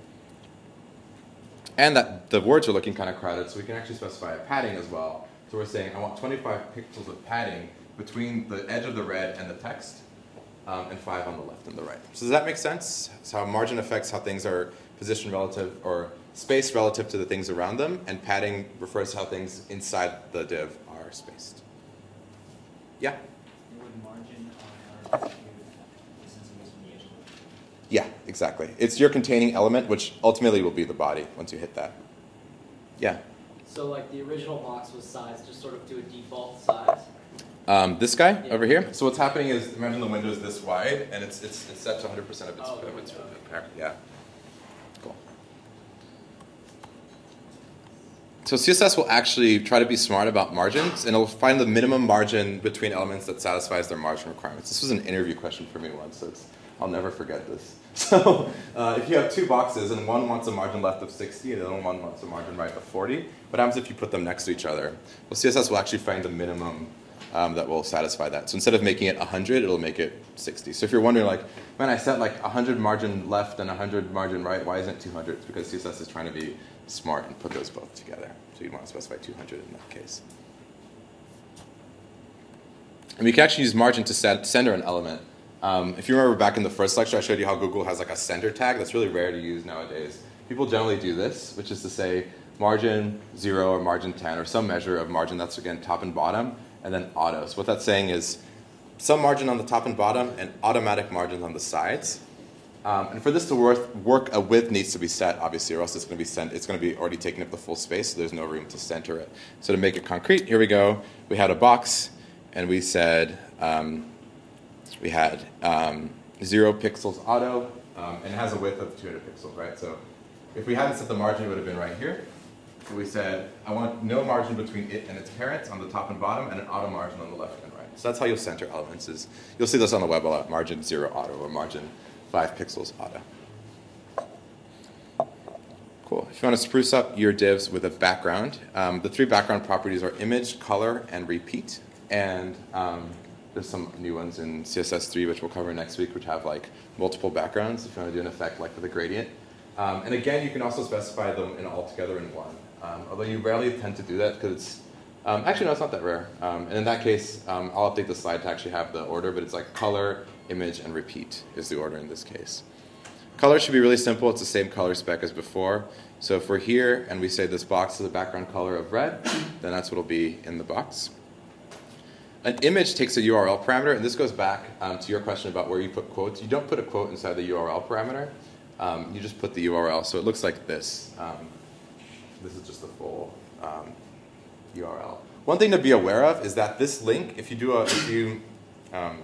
And that the words are looking kind of crowded, so we can actually specify a padding as well. So we're saying I want twenty-five pixels of padding between the edge of the red and the text, um, and five on the left and the right. So does that make sense? So how margin affects how things are positioned relative, or spaced relative to the things around them, and padding refers to how things inside the div are spaced. Yeah? Would margin on our distance away from the edge of the Yeah, exactly. It's your containing element, which ultimately will be the body once you hit that. Yeah. So like the original box was sized just sort of to a default size? Um, this guy Yeah. over here. So what's happening is, imagine the window is this wide, and it's it's, it's set to one hundred percent of its, Oh, of its okay. parent. Yeah. Cool. So C S S will actually try to be smart about margins, and it'll find the minimum margin between elements that satisfies their margin requirements. This was an interview question for me once, so it's, I'll never forget this. So uh, if you have two boxes, and one wants a margin left of sixty, and the other one wants a margin right of forty, what happens if you put them next to each other? Well, C S S will actually find the minimum um, that will satisfy that. So instead of making it one hundred, it'll make it sixty. So if you're wondering, like, man, I set like one hundred margin left and one hundred margin right, why isn't it two hundred? It's because C S S is trying to be smart and put those both together. So you'd want to specify two hundred in that case. And we can actually use margin to set, center an element. Um, if you remember back in the first lecture, I showed you how Google has like a center tag. That's really rare to use nowadays. People generally do this, which is to say margin zero or margin ten or some measure of margin. That's, again, top and bottom, and then auto. So what that's saying is some margin on the top and bottom and automatic margins on the sides. Um, and for this to work, work, a width needs to be set, obviously, or else it's going to be sent, it's going to be already taking up the full space, so there's no room to center it. So to make it concrete, here we go. We had a box, and we said um, we had um, zero pixels auto, um, and it has a width of two hundred pixels, right? So if we hadn't set the margin, it would have been right here. So we said, I want no margin between it and its parents on the top and bottom, and an auto margin on the left and right. So that's how you'll center elements. Is you'll see this on the web a lot, margin zero auto or margin five pixels auto. Cool. If you want to spruce up your divs with a background, um, the three background properties are image, color, and repeat. And um, there's some new ones in C S S three, which we'll cover next week, which have like multiple backgrounds if you want to do an effect like with a gradient. Um, and again, you can also specify them in all together in one. Um, although you rarely tend to do that because it's, um, actually no, it's not that rare. Um, and in that case, um, I'll update the slide to actually have the order, but it's like color, image, and repeat is the order in this case. Color should be really simple. It's the same color spec as before. So if we're here and we say this box is a background color of red, then that's what will be in the box. An image takes a U R L parameter, and this goes back um, to your question about where you put quotes. You don't put a quote inside the U R L parameter. Um, you just put the U R L. So it looks like this. Um, this is just the full um, U R L. One thing to be aware of is that this link, if you do a, if you, um,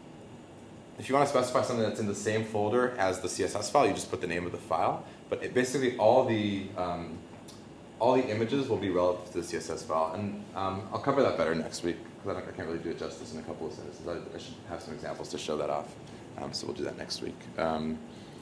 if you want to specify something that's in the same folder as the C S S file, you just put the name of the file. But it, basically, all the um, all the images will be relative to the C S S file, and um, I'll cover that better next week because I, I can't really do it justice in a couple of sentences. I, I should have some examples to show that off, um, so we'll do that next week. Um,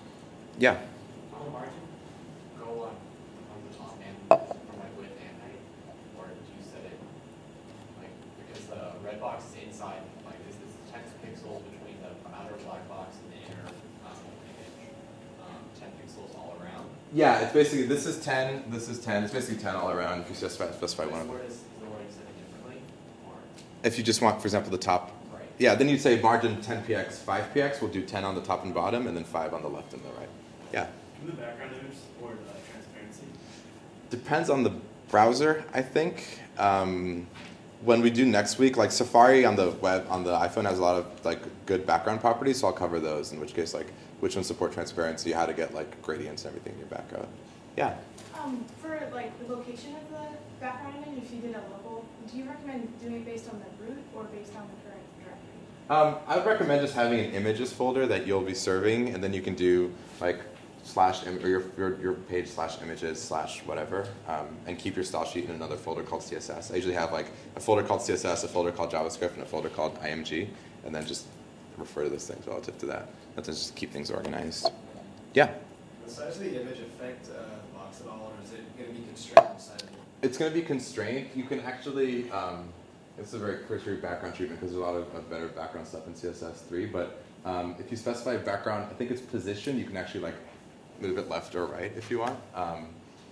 yeah. On the margin, go on on the top end for like width and height, or do you set it like because the red box is inside, like is this ten pixels between the outer black box and the inner um, image, um, ten pixels all around? Yeah, it's basically this is ten, this is ten. It's basically ten all around. If you specify, specify one of them. Is the wording set it differently, or If you just want, for example, the top. right? Yeah, then you'd say margin ten p x, five p x. We'll do ten on the top and bottom, and then five on the left and the right. Yeah. Can the background image support uh, transparency? Depends on the browser, I think. Um, when we do next week, like Safari on the web, on the iPhone has a lot of like good background properties, so I'll cover those, in which case, like, which ones support transparency, how to get like gradients and everything in your background. Yeah. Um, for like the location of the background image, if you did a local, do you recommend doing it based on the root or based on the current directory? Um, I would recommend just having an images folder that you'll be serving, and then you can do like slash im- or your, your your page slash images slash whatever, um, and keep your style sheet in another folder called C S S. I usually have like a folder called C S S, a folder called JavaScript, and a folder called I M G, and then just refer to those things relative to that. That's just keep things organized. Yeah. The size of the image affect uh, the box at all, or is it going to be constrained inside of it? It's going to be constrained. You can actually, um, it's a very cursory background treatment because there's a lot of, of better background stuff in C S S three, but um, if you specify a background, I think it's position, you can actually like move it left or right if you want. Um,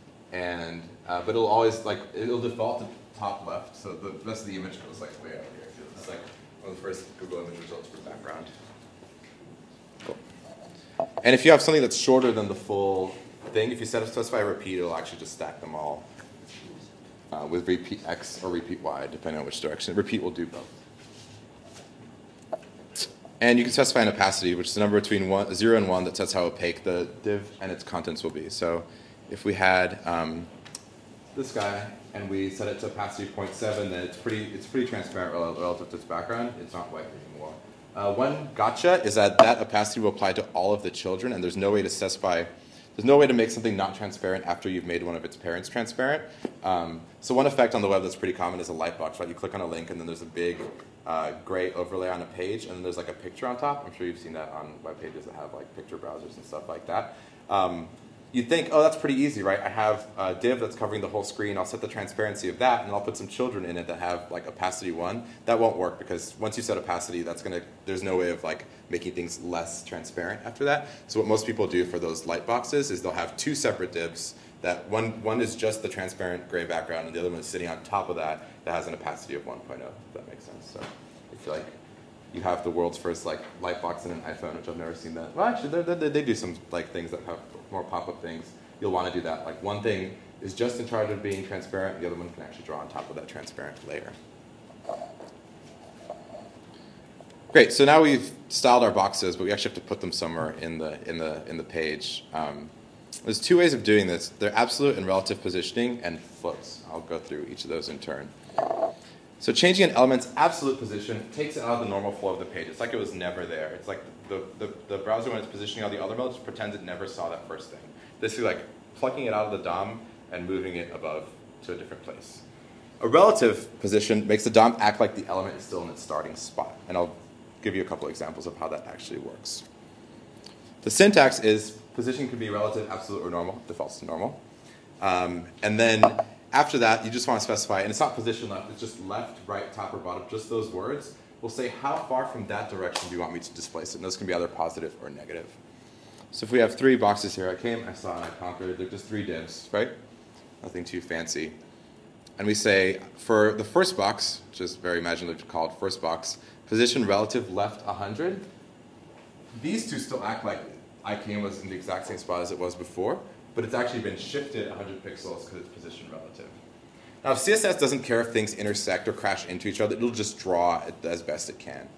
and, uh, but it'll always, like, it'll default to top left, so the rest of the image goes like way out here. It's like one of the first Google image results for background. Cool. And if you have something that's shorter than the full thing, if you set specify a repeat, it'll actually just stack them all uh, with repeat X or repeat Y, depending on which direction. Repeat will do both. And you can specify an opacity, which is a number between one, zero and one that sets how opaque the div and its contents will be. So if we had um, this guy and we set it to opacity zero point seven, then it's pretty, it's pretty transparent relative to its background. It's not white anymore. Uh, one gotcha is that that opacity will apply to all of the children, and there's no way to specify, there's no way to make something not transparent after you've made one of its parents transparent. Um, so one effect on the web that's pretty common is a light box, right? You click on a link and then there's a big uh, gray overlay on a page, and then there's like a picture on top. I'm sure you've seen that on web pages that have like picture browsers and stuff like that. Um, you'd think, oh, that's pretty easy, right? I have a div that's covering the whole screen. I'll set the transparency of that, and I'll put some children in it that have like opacity one. That won't work because once you set opacity, that's gonna. There's no way of like making things less transparent after that. So what most people do for those light boxes is they'll have two separate divs. That one one is just the transparent gray background, and the other one is sitting on top of that that has an opacity of one point oh. If that makes sense. So I feel like you have the world's first like light box in an iPhone, which I've never seen that. Well, actually, they, they, they do some like things that have more pop-up things. You'll want to do that. Like one thing is just in charge of being transparent. The other one can actually draw on top of that transparent layer. Great. So now we've styled our boxes, but we actually have to put them somewhere in the in the in the page. Um, there's two ways of doing this. They're absolute and relative positioning and foots. I'll go through each of those in turn. So changing an element's absolute position takes it out of the normal flow of the page. It's like it was never there. It's like the, the, the browser, when it's positioning all the other modes, pretends it never saw that first thing. Basically like plucking it out of the D O M and moving it above to a different place. A relative position makes the D O M act like the element is still in its starting spot. And I'll give you a couple examples of how that actually works. The syntax is position can be relative, absolute, or normal. Defaults to normal. Um, and then after that, you just want to specify, and it's not position left, it's just left, right, top, or bottom, just those words. We'll say how far from that direction do you want me to displace it, and those can be either positive or negative. So if we have three boxes here, I came, I saw, and I conquered, they're just three divs, right? Nothing too fancy. And we say, for the first box, which is very imaginatively called first box, position relative left one hundred. These two still act like I came was in the exact same spot as it was before, but it's actually been shifted one hundred pixels because it's position relative. Now, if C S S doesn't care if things intersect or crash into each other, it'll just draw it as best it can.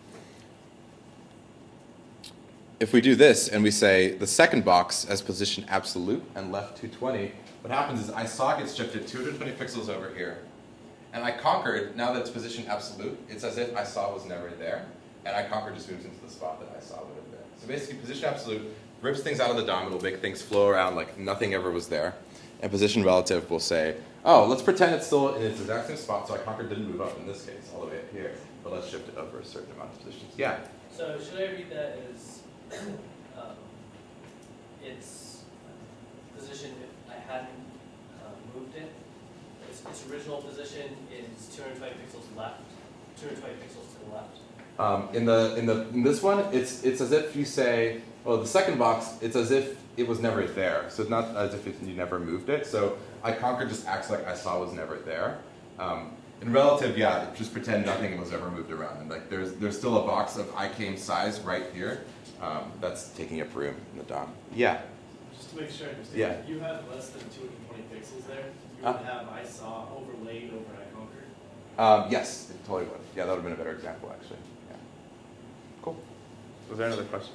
If we do this and we say the second box as position absolute and left two twenty, what happens is I saw gets shifted two hundred twenty pixels over here. And I conquered, now that it's position absolute, it's as if I saw was never there, and I conquered just moves into the spot that I saw would have been. So basically, position absolute rips things out of the D O M, it'll make things flow around like nothing ever was there. And position relative will say, oh, let's pretend it's still in its exact same spot, so I conquered didn't move up in this case, all the way up here, but let's shift it over a certain amount of positions. Yeah? So should I read that as um, its position if I hadn't uh, moved it? Its, its original position is two hundred twenty pixels left, two hundred twenty pixels to the left. Um, in the in the in this one, it's it's as if you say, well, the second box, it's as if it was never there. So it's not as if it, you never moved it. So I conquered just acts like I saw was never there. Um, in relative, yeah, just pretend nothing was ever moved around. And like there's there's still a box of I came size right here um, that's taking up room in the D O M. Yeah. Just to make sure I understand, yeah. If you had less than two hundred twenty pixels there, you Uh, would have I saw overlaid over I conquered. Um, yes, it totally would. Yeah, that would have been a better example, actually. Yeah. Cool. Was there another question?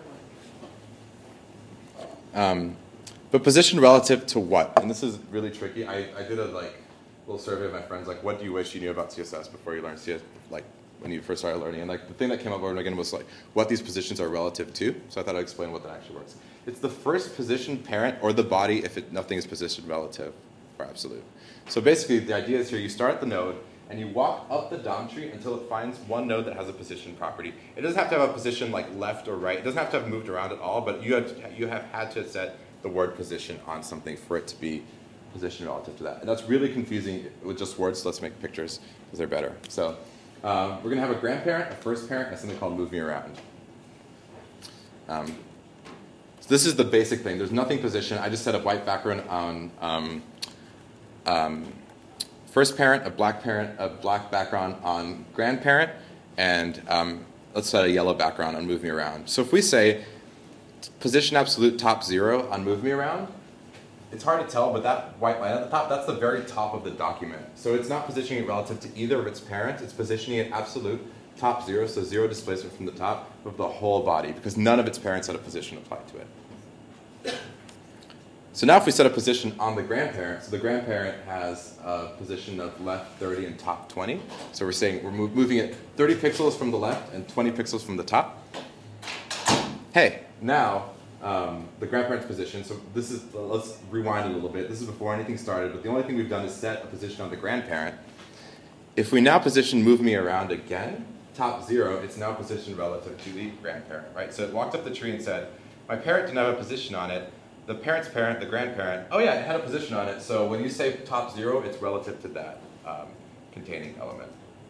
Um, but position relative to what? And this is really tricky. I, I did a like little survey of my friends, like, what do you wish you knew about C S S before you learned C S S, like when you first started learning? And like the thing that came up over and again was like what these positions are relative to. So I thought I'd explain what that actually works. It's the first position parent or the body if it, nothing is position relative or absolute. So basically the idea is here you start at the node and you walk up the D O M tree until it finds one node that has a position property. It doesn't have to have a position like left or right. It doesn't have to have moved around at all, but you have, to, you have had to set the word position on something for it to be position relative to that. And that's really confusing with just words, so let's make pictures because they're better. So um, we're going to have a grandparent, a first parent, and something called move me around. Um, so this is the basic thing. There's nothing position. I just set a white background on um, um, first parent, a black parent, a black background on grandparent, and um, let's set a yellow background on move me around. So if we say position absolute top zero on move me around, it's hard to tell, but that white line at the top, that's the very top of the document. So it's not positioning it relative to either of its parents, it's positioning it absolute top zero, so zero displacement from the top of the whole body, because none of its parents had a position applied to it. So now if we set a position on the grandparent, so the grandparent has a position of left thirty and top twenty. So we're saying we're move, moving it thirty pixels from the left and twenty pixels from the top. Hey, now um, the grandparent's position, so this is, uh, let's rewind a little bit. This is before anything started, but the only thing we've done is set a position on the grandparent. If we now position move me around again, top zero, it's now positioned relative to the grandparent, right? So it walked up the tree and said, my parent didn't have a position on it, the parent's parent, the grandparent, oh yeah, it had a position on it, so when you say top zero, it's relative to that um, containing element.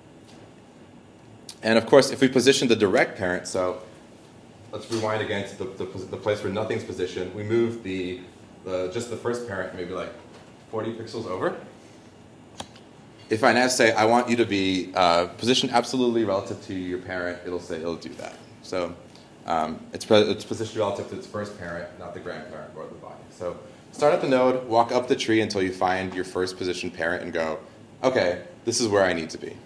And of course, if we position the direct parent, so let's rewind again to the, the, the place where nothing's positioned, we move the, the just the first parent maybe like forty pixels over. If I now say I want you to be uh, positioned absolutely relative to your parent, it'll say it'll do that. So um, it's, pre- it's positioned relative to its first parent, not the grandparent or the body. So start at the node, walk up the tree until you find your first positioned parent and go, okay, this is where I need to be.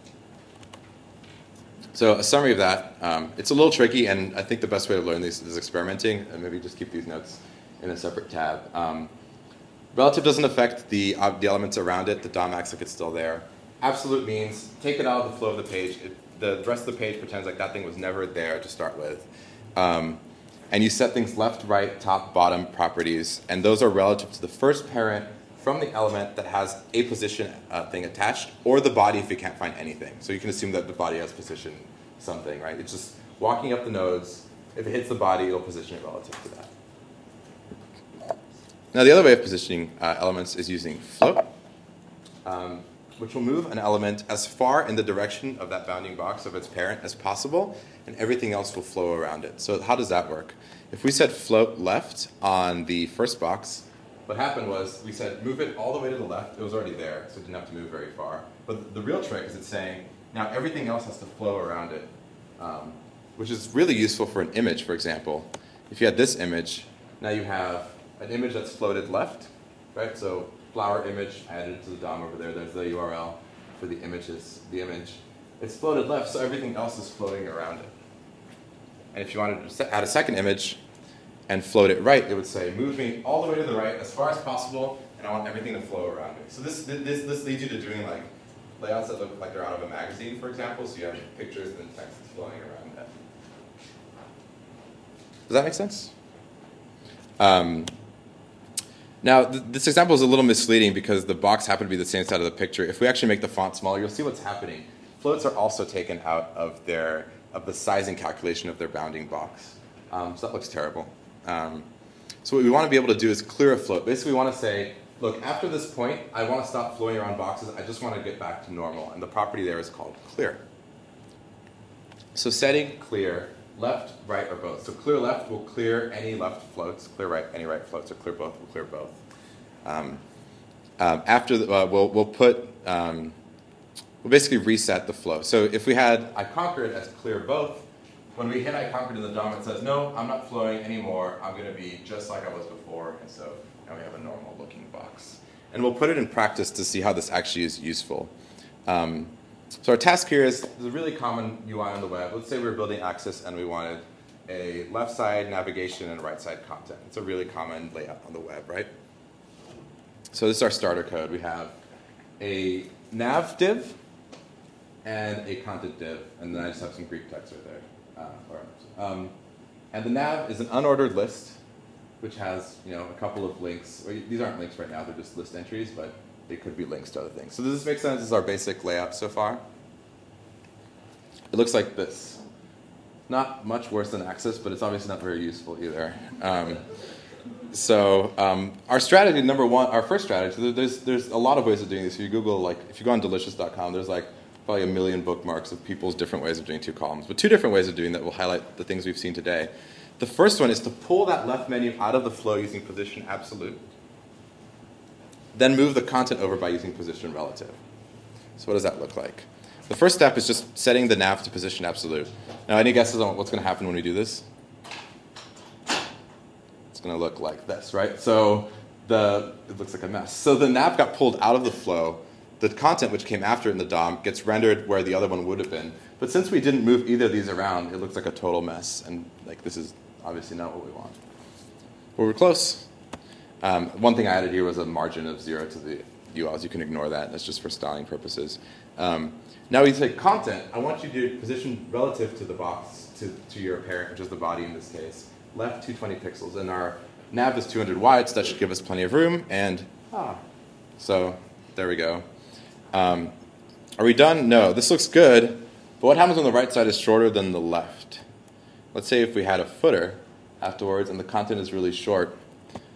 So a summary of that, um, it's a little tricky, and I think the best way to learn these is experimenting, and maybe just keep these notes in a separate tab. Um, relative doesn't affect the, uh, the elements around it. The D O M acts like it's still there. Absolute means take it out of the flow of the page. It, the rest of the page pretends like that thing was never there to start with. Um, and you set things left, right, top, bottom properties, and those are relative to the first parent from the element that has a position uh, thing attached, or the body if you can't find anything. So you can assume that the body has position something, right? It's just walking up the nodes. If it hits the body, it'll position it relative to that. Now the other way of positioning uh, elements is using float, um, which will move an element as far in the direction of that bounding box of its parent as possible, and everything else will flow around it. So how does that work? If we said float left on the first box, what happened was we said move it all the way to the left. It was already there, so it didn't have to move very far. But the real trick is it's saying now everything else has to flow around it, um, which is really useful for an image, for example. If you had this image, now you have an image that's floated left, right? So flower image added to the D O M over there. There's the U R L for the images, the image. It's floated left, so everything else is floating around it. And if you wanted to add a second image and float it right, it would say, move me all the way to the right as far as possible, and I want everything to flow around me. So this, this, this leads you to doing like layouts that look like they're out of a magazine, for example, so you have pictures and then text is flowing around that. Does that make sense? Um, now, th- this example is a little misleading because the box happened to be the same side of the picture. If we actually make the font smaller, you'll see what's happening. Floats are also taken out of their of the sizing calculation of their bounding box. Um, so that looks terrible. Um, so what we want to be able to do is clear a float. Basically, we want to say, look, after this point, I want to stop flowing around boxes. I just want to get back to normal. And the property there is called clear. So setting clear, left, right, or both. So clear left will clear any left floats. Clear right, any right floats. Or clear both will clear both. Um, um, after the, uh, we'll, we'll put, um, we'll basically reset the flow. So if we had I conquered as clear both, when we hit I conquered in the D O M, it says, no, I'm not flowing anymore. I'm going to be just like I was before. And so now we have a normal looking box. And we'll put it in practice to see how this actually is useful. Um, so our task here is a really common U I on the web. Let's say we were building Axis and we wanted a left side navigation and right side content. It's a really common layout on the web, right? So this is our starter code. We have a nav div and a content div, and then I just have some Greek text right there. Uh, or, um, and the nav is an unordered list, which has you know a couple of links. Or these aren't links right now; they're just list entries, but they could be links to other things. So does this make sense? This is our basic layout so far. It looks like this. Not much worse than Axis, but it's obviously not very useful either. Um, so um, our strategy, number one, our first strategy. There's there's a lot of ways of doing this. If you Google like, if you go on delicious dot com, there's like probably a million bookmarks of people's different ways of doing two columns. But two different ways of doing that will highlight the things we've seen today. The first one is to pull that left menu out of the flow using position absolute. Then move the content over by using position relative. So what does that look like? The first step is just setting the nav to position absolute. Now, any guesses on what's going to happen when we do this? It's going to look like this, right? So the it looks like a mess. So the nav got pulled out of the flow. The content which came after it in the D O M gets rendered where the other one would have been. But since we didn't move either of these around, it looks like a total mess. And like this is obviously not what we want. But we're close. Um, one thing I added here was a margin of zero to the U Ls. You can ignore that. That's just for styling purposes. Um, now we say content. I want you to position relative to the box, to, to your parent, which is the body in this case. Left two hundred twenty pixels. And our nav is two hundred wide, so that should give us plenty of room. And ah, so there we go. Um, are we done? No. This looks good. But what happens when the right side is shorter than the left? Let's say if we had a footer afterwards and the content is really short.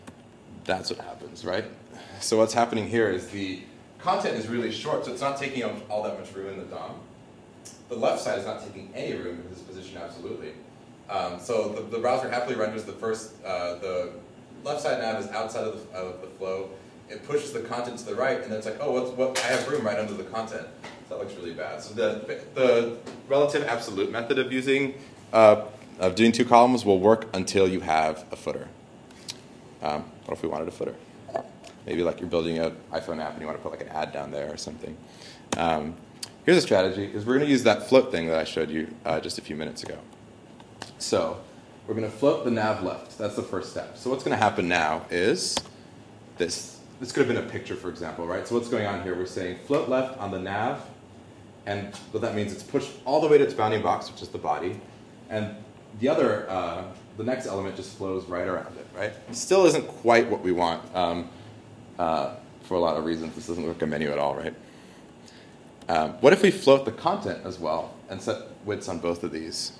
that's what happens, right? So what's happening here is the content is really short, so it's not taking up all that much room in the D O M. The left side is not taking any room because it's positioned absolutely. Um, so the, the browser happily renders the first, uh, the left side nav is outside of the, of the flow. It pushes the content to the right, and then it's like, oh, what's, what? I have room right under the content. So that looks really bad. So the, the relative absolute method of using, uh, of doing two columns will work until you have a footer. Um, what if we wanted a footer? Maybe like you're building an iPhone app and you want to put like an ad down there or something. Um, here's a strategy, is we're going to use that float thing that I showed you uh, just a few minutes ago. So we're going to float the nav left. That's the first step. So what's going to happen now is this. This could have been a picture, for example, right? So what's going on here? We're saying float left on the nav, and what that means is it's pushed all the way to its bounding box, which is the body, and the other, uh, the next element just flows right around it, right? It still isn't quite what we want um, uh, for a lot of reasons. This doesn't look like a menu at all, right? Um, what if we float the content as well and set widths on both of these?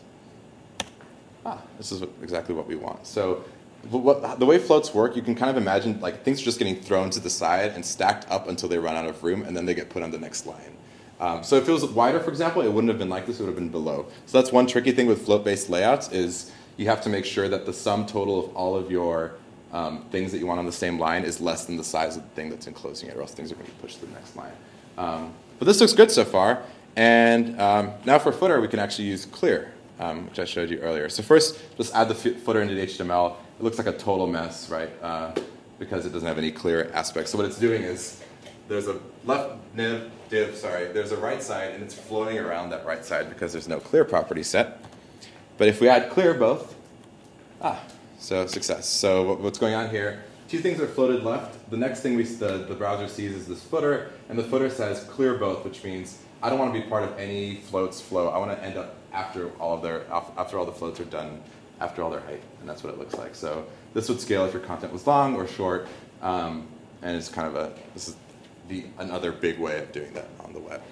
Ah, this is what, exactly what we want. So what, the way floats work, you can kind of imagine like things are just getting thrown to the side and stacked up until they run out of room, and then they get put on the next line. Um, so if it was wider, for example, it wouldn't have been like this, it would have been below. So that's one tricky thing with float-based layouts is you have to make sure that the sum total of all of your um, things that you want on the same line is less than the size of the thing that's enclosing it, or else things are going to be pushed to the next line. Um, but this looks good so far. And um, now for footer, we can actually use clear, um, which I showed you earlier. So first, just add the footer into the H T M L. It looks like a total mess, right, uh, because it doesn't have any clear aspects. So what it's doing is there's a left div, div, sorry, there's a right side, and it's floating around that right side because there's no clear property set. But if we add clear both, ah, so success. So what's going on here, two things are floated left. The next thing we, the, the browser sees is this footer, and the footer says clear both, which means I don't want to be part of any floats flow. I want to end up after all of their, after all the floats are done, after all their height, and that's what it looks like. So this would scale if your content was long or short, um, and it's kind of a, this is the, another big way of doing that on the web.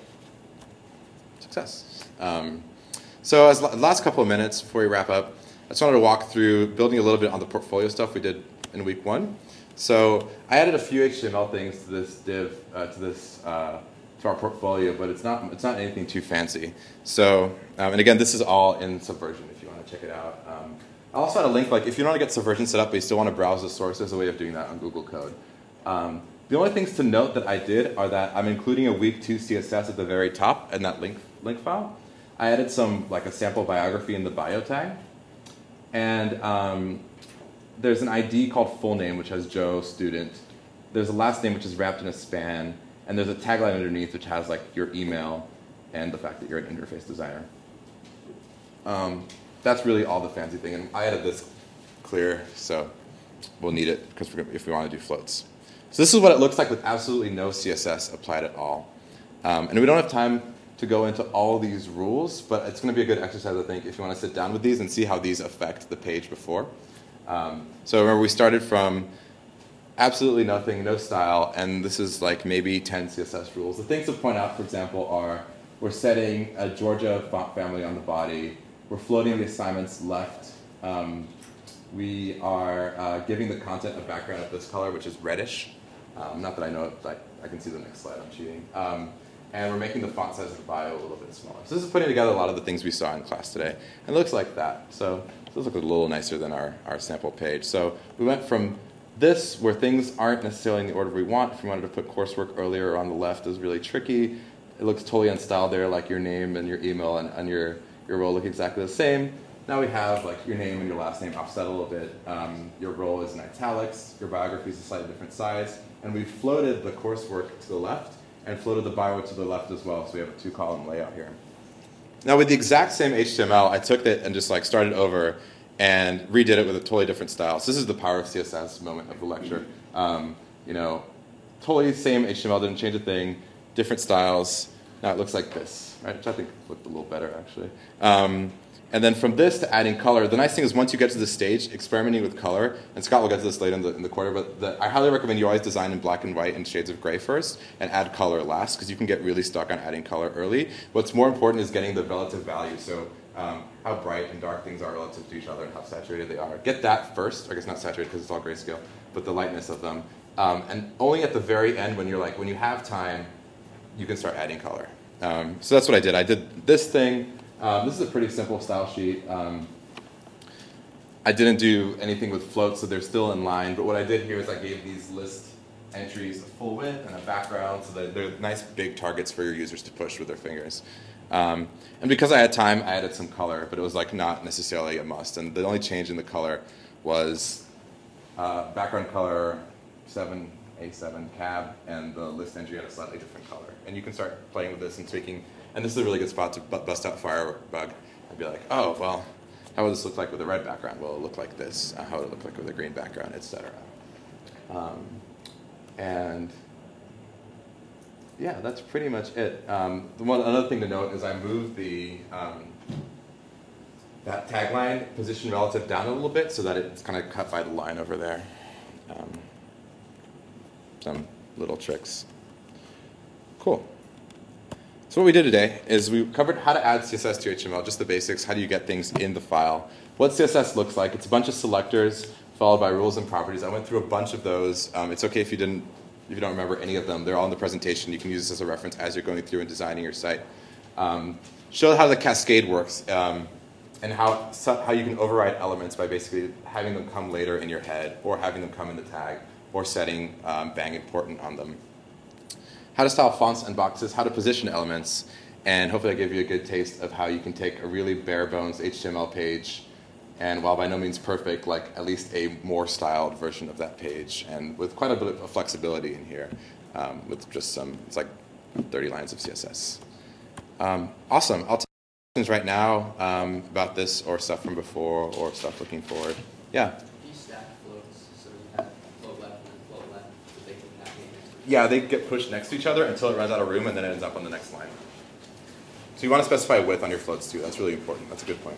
Success. Um, so as the last couple of minutes before we wrap up, I just wanted to walk through building a little bit on the portfolio stuff we did in week one. So I added a few H T M L things to this div, uh, to this, uh, to our portfolio, but it's not, it's not anything too fancy. So, um, and again, this is all in Subversion if you want to check it out. Um, I also had a link, like if you don't want to get Subversion set up, but you still want to browse the source, there's a way of doing that on Google Code. Um, the only things to note that I did are that I'm including a week two C S S at the very top in that link, link file. I added some, like a sample biography in the bio tag. And um, there's an I D called full name, which has Joe, student. There's a last name, which is wrapped in a span. And there's a tagline underneath, which has like your email and the fact that you're an interface designer. Um, that's really all the fancy thing. And I added this clear, so we'll need it because if we want to do floats. So this is what it looks like with absolutely no C S S applied at all. Um, and we don't have time to go into all these rules, but it's going to be a good exercise, I think, if you want to sit down with these and see how these affect the page before. Um, so remember, we started from absolutely nothing, no style, and this is like maybe ten C S S rules. The things to point out, for example, are we're setting a Georgia font family on the body. We're floating the assignments left. Um, we are uh, giving the content a background of this color, which is reddish. Um, not that I know it, like I can see the next slide, I'm cheating. Um, and we're making the font size of the bio a little bit smaller. So this is putting together a lot of the things we saw in class today. And it looks like that. So this looks a little nicer than our, our sample page. So we went from this, where things aren't necessarily in the order we want. If we wanted to put coursework earlier on the left, is really tricky. It looks totally unstyled there, like your name and your email and, and your, your role look exactly the same. Now we have like your name and your last name offset a little bit. Um, your role is in italics. Your biography is a slightly different size. And we've floated the coursework to the left and floated the bio to the left as well. So we have a two-column layout here. Now with the exact same H T M L, I took it and just like started over and redid it with a totally different style. So this is the power of C S S moment of the lecture. Um, you know, totally same H T M L, didn't change a thing, different styles. Now it looks like this, right? Which I think looked a little better actually. Um, and then from this to adding color, the nice thing is once you get to this stage, experimenting with color, and Scott will get to this later in the, in the quarter, but the, I highly recommend you always design in black and white and shades of gray first, and add color last, because you can get really stuck on adding color early. What's more important is getting the relative value. So Um, how bright and dark things are relative to each other and how saturated they are. Get that first, I guess not saturated because it's all grayscale. but the lightness of them. Um, and only at the very end, when you're like, when you have time, you can start adding color. Um, so that's what I did. I did this thing. Um, this is a pretty simple style sheet. Um, I didn't do anything with floats, so they're still in line. But what I did here is I gave these list entries a full width and a background, so that they're nice big targets for your users to push with their fingers. Um, and because I had time, I added some color, but it was like not necessarily a must. And the only change in the color was uh, background color seven A seven cab, and the list entry had a slightly different color. And you can start playing with this and tweaking. And this is a really good spot to bu- bust out Firebug and be like, oh, well, how would this look like with a red background? Well, it'll look like this. Uh, how would it look like with a green background, et cetera. Um, and yeah, that's pretty much it. Um, the one another thing to note is I moved the um, that tagline position relative down a little bit so that it's kind of cut by the line over there. Um, some little tricks. Cool. So what we did today is we covered how to add C S S to H T M L, just the basics. How do you get things in the file? What C S S looks like? It's a bunch of selectors followed by rules and properties. I went through a bunch of those. Um, it's okay if you didn't, if you don't remember any of them. They're all in the presentation. You can use this as a reference as you're going through and designing your site. Um, show how the cascade works um, and how so, how you can override elements by basically having them come later in your head or having them come in the tag or setting um, bang important on them. How to style fonts and boxes, how to position elements, and hopefully I gave you a good taste of how you can take a really bare bones H T M L page and while by no means perfect, like at least a more styled version of that page, and with quite a bit of flexibility in here, um, with just some, it's like thirty lines of C S S. Um, awesome. I'll take questions right now um, about this or stuff from before or stuff looking forward. Yeah? Do you stack floats so you have float left and then float left so they can navigate next to each other? Yeah, they get pushed next to each other until it runs out of room and then it ends up on the next line. So you want to specify width on your floats too. That's really important. That's a good point.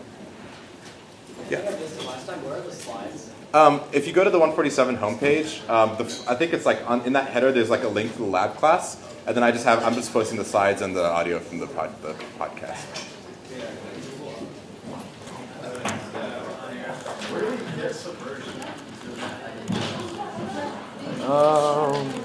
I think I missed it last time. Where are the slides? Um, if you go to the one forty-seven homepage, um, the, I think it's like on, in that header. There's like a link to the lab class, and then I just have I'm just posting the slides and the audio from the pod, the podcast. Where do we get subversion? Um.